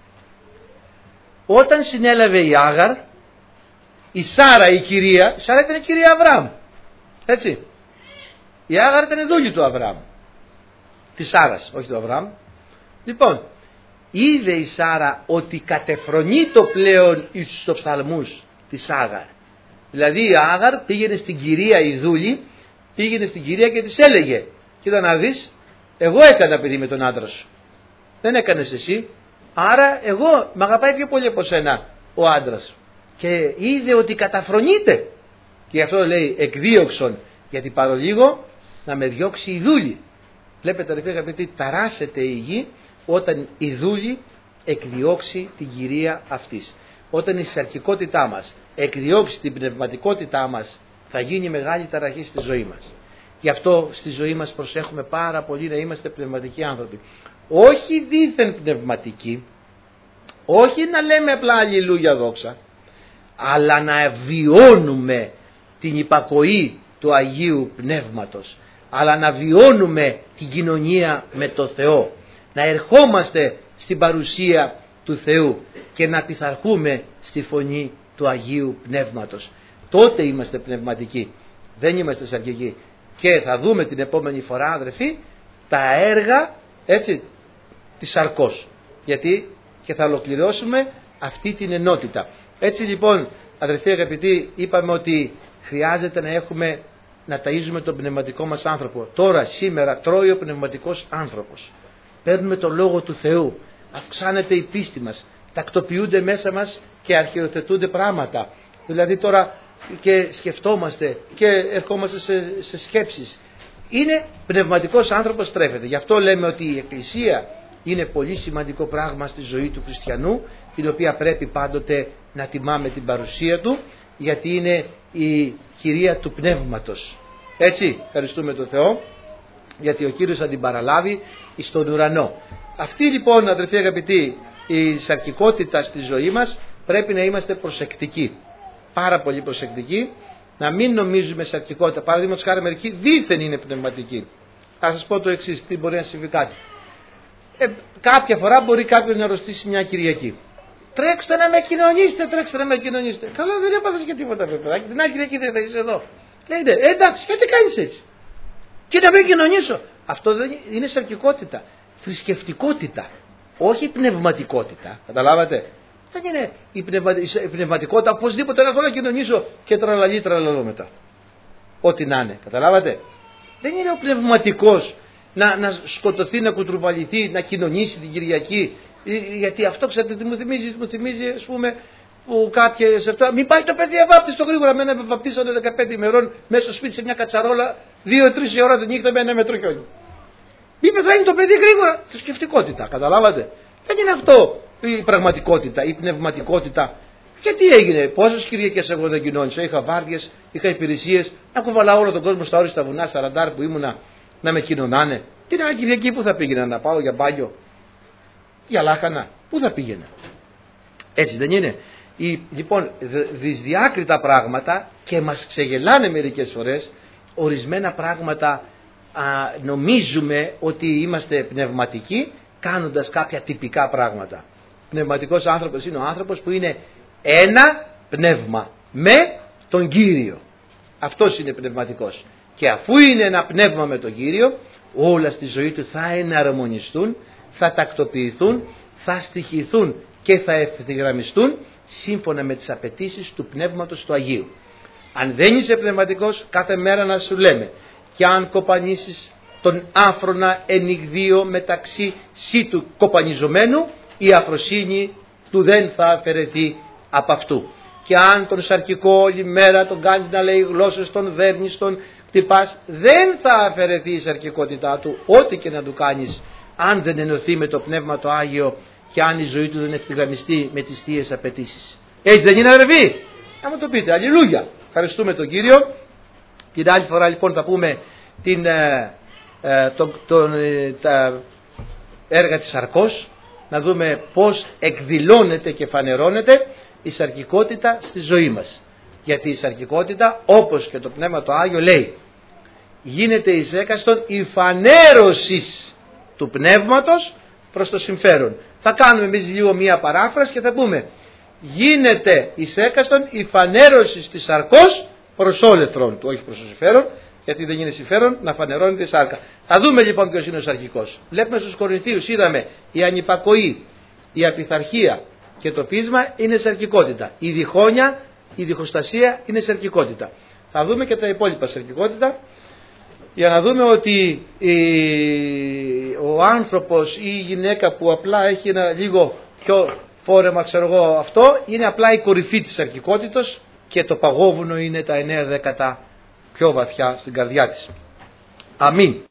Όταν συνέλαβε η Άγαρ, η Σάρα η Σάρα ήταν η κυρία Αβραάμ. Έτσι. Η Άγαρ ήταν η δούλη του Αβραάμ. Της Σάρας, όχι του Αβραάμ. Λοιπόν, είδε η Σάρα ότι κατεφρονεί το πλέον εις τους οφθαλμούς της Άγαρ. Δηλαδή η Άγαρ πήγαινε στην κυρία η δούλη, πήγαινε στην κυρία και της έλεγε: κοίτα να δεις, εγώ έκανα παιδί με τον άντρα σου. Δεν έκανες εσύ. Άρα εγώ μ' αγαπάει πιο πολύ από σένα ο άντρας. Και είδε ότι καταφρονείται. Και γι' αυτό λέει εκδίωξον, γιατί παρολίγο να με διώξει η δούλη. Βλέπετε αδερφοί αγαπητοί, ταράσσεται η γη όταν η δούλη εκδιώξει την κυρία αυτής. Όταν η σαρκικότητά μας εκδιώξει την πνευματικότητά μας, θα γίνει μεγάλη ταραχή στη ζωή μας. Γι' αυτό στη ζωή μας προσέχουμε πάρα πολύ να είμαστε πνευματικοί άνθρωποι. Όχι δήθεν πνευματικοί, όχι να λέμε απλά αλληλούια δόξα, αλλά να βιώνουμε την υπακοή του Αγίου Πνεύματος, αλλά να βιώνουμε την κοινωνία με το Θεό, να ερχόμαστε στην παρουσία του Θεού και να πειθαρχούμε στη φωνή του Αγίου Πνεύματος. Τότε είμαστε πνευματικοί, δεν είμαστε σαρκικοί. Και θα δούμε την επόμενη φορά, αδερφοί, τα έργα, έτσι, της σαρκός. Γιατί και θα ολοκληρώσουμε αυτή την ενότητα. Έτσι λοιπόν, αδερφοί αγαπητοί, είπαμε ότι χρειάζεται να ταΐζουμε τον πνευματικό μας άνθρωπο. Τώρα, σήμερα, τρώει ο πνευματικός άνθρωπος. Παίρνουμε το Λόγο του Θεού. Αυξάνεται η πίστη μας. Τακτοποιούνται μέσα μας και αρχιοθετούνται πράγματα. Δηλαδή τώρα και σκεφτόμαστε και ερχόμαστε σε σκέψεις. Είναι πνευματικός άνθρωπος, τρέφεται. Γι' αυτό λέμε ότι η Εκκλησία είναι πολύ σημαντικό πράγμα στη ζωή του χριστιανού, την οποία πρέπει πάντοτε να τιμάμε την παρουσία του, γιατί είναι η κυρία του πνεύματος. Έτσι, ευχαριστούμε τον Θεό, γιατί ο Κύριος θα την παραλάβει στον ουρανό. Αυτή λοιπόν, αδελφοί αγαπητοί, η σαρκικότητα στη ζωή μας πρέπει να είμαστε προσεκτικοί. Πάρα πολύ προσεκτικοί, να μην νομίζουμε σαρκικότητα. Παραδείγματος χάρη, μερικοί δήθεν είναι πνευματικοί. Θα σας πω το εξής, τι μπορεί να συμβεί κάτι. Κάποια φορά μπορεί κάποιος να αρρωστήσει μια Κυριακή. Τρέξτε να με κοινωνήσετε, τρέξτε να με κοινωνήσετε. Καλά, δεν έπαθες και τίποτα, παιδάκι. Την άλλη Κυριακή δεν θα είσαι εδώ. Λέει, εντάξει, γιατί κάνεις έτσι? Και να με κοινωνήσω. Αυτό δεν είναι σαρκικότητα. Θρησκευτικότητα. Όχι πνευματικότητα. Καταλάβατε? Δεν είναι η πνευματικότητα. Οπωσδήποτε να θέλω να κοινωνήσω και τραλαλό μετά. Ό,τι να είναι. Καταλάβατε? Δεν είναι ο πνευματικός να σκοτωθεί, να κουτρουβαληθεί, να κοινωνήσει την Κυριακή. Γιατί αυτό, ξέρετε τι μου θυμίζει, ας πούμε, που κάποιες αυτά. Μην πάει το παιδί αβάπτιστο γρήγορα. Μένα με βαπτίσανε 15 ημερών μέσα στο σπίτι σε μια κατσαρόλα, 2-3 ώρα τη νύχτα με ένα μέτρο χιόνι. Μην πεθάνει το παιδί γρήγορα. Θρησκευτικότητα, καταλάβατε? Δεν είναι αυτό η πραγματικότητα, η πνευματικότητα. Και τι έγινε, πόσες Κυριακές εγώ δεν κοινώνησα? Είχα βάρδιες, είχα υπηρεσίες, να κουβαλάω όλο τον κόσμο στα όρη, στα βουνά, 40 που ήμουνα να με κοινωνάνε. Την άλλη Κυριακή που θα πήγαινα, να πάω για μπάνιο, για λάχανα, πού θα πήγαινα? Έτσι δεν είναι? Λοιπόν, δυσδιάκριτα πράγματα, και μας ξεγελάνε μερικές φορές ορισμένα πράγματα. Νομίζουμε ότι είμαστε πνευματικοί κάνοντας κάποια τυπικά πράγματα. Πνευματικός άνθρωπος είναι ο άνθρωπος που είναι ένα πνεύμα με τον Κύριο. Αυτός είναι πνευματικός. Και αφού είναι ένα πνεύμα με τον Κύριο, όλα στη ζωή του θα εναρμονιστούν, θα τακτοποιηθούν, θα στοιχηθούν και θα ευθυγραμμιστούν σύμφωνα με τις απαιτήσεις του Πνεύματος του Αγίου. Αν δεν είσαι πνευματικός, κάθε μέρα να σου λέμε, και αν κοπανίσεις τον άφρονα ενιγδίο μεταξύ σύ του κοπανιζομένου, η αφροσύνη του δεν θα αφαιρεθεί από αυτού. Και αν τον σαρκικό όλη μέρα τον κάνεις να λέει γλώσσες, τον δέρνεις, τον χτυπάς, δεν θα αφαιρεθεί η σαρκικότητά του, ό,τι και να του κάνεις, αν δεν ενωθεί με το Πνεύμα το Άγιο και αν η ζωή του δεν ευθυγραμμιστεί με τις θείες απαιτήσεις. Έτσι δεν είναι, αδερφοί? Να μου το πείτε. Αλληλούια. Ευχαριστούμε τον Κύριο. Την άλλη φορά λοιπόν θα πούμε τα έργα της σαρκός, να δούμε πώς εκδηλώνεται και φανερώνεται η σαρκικότητα στη ζωή μας. Γιατί η σαρκικότητα, όπως και το Πνεύμα το Άγιο λέει, γίνεται εις έκαστον η φανέρωσης του πνεύματος προς το συμφέρον. Θα κάνουμε εμείς λίγο μία παράφραση και θα πούμε, γίνεται εις έκαστον η φανέρωση της σαρκός προς όλεθρον του, όχι προς το συμφέρον, γιατί δεν είναι συμφέρον να φανερώνεται η σάρκα. Θα δούμε λοιπόν ποιος είναι ο σαρκικός. Βλέπουμε στους Κορινθίους, είδαμε η ανυπακοή, η απειθαρχία και το πείσμα είναι σαρκικότητα. Η διχόνοια, η διχοστασία είναι σαρκικότητα. Θα δούμε και τα υπόλοιπα σαρκικότητα για να δούμε ότι ο άνθρωπος ή η γυναίκα που απλά έχει ένα λίγο πιο φόρεμα, ξέρω εγώ, αυτό είναι απλά η κορυφή της σαρκικότητος και το παγόβουνο είναι τα 9 δέκατα πιο βαθιά στην καρδιά της. Αμήν.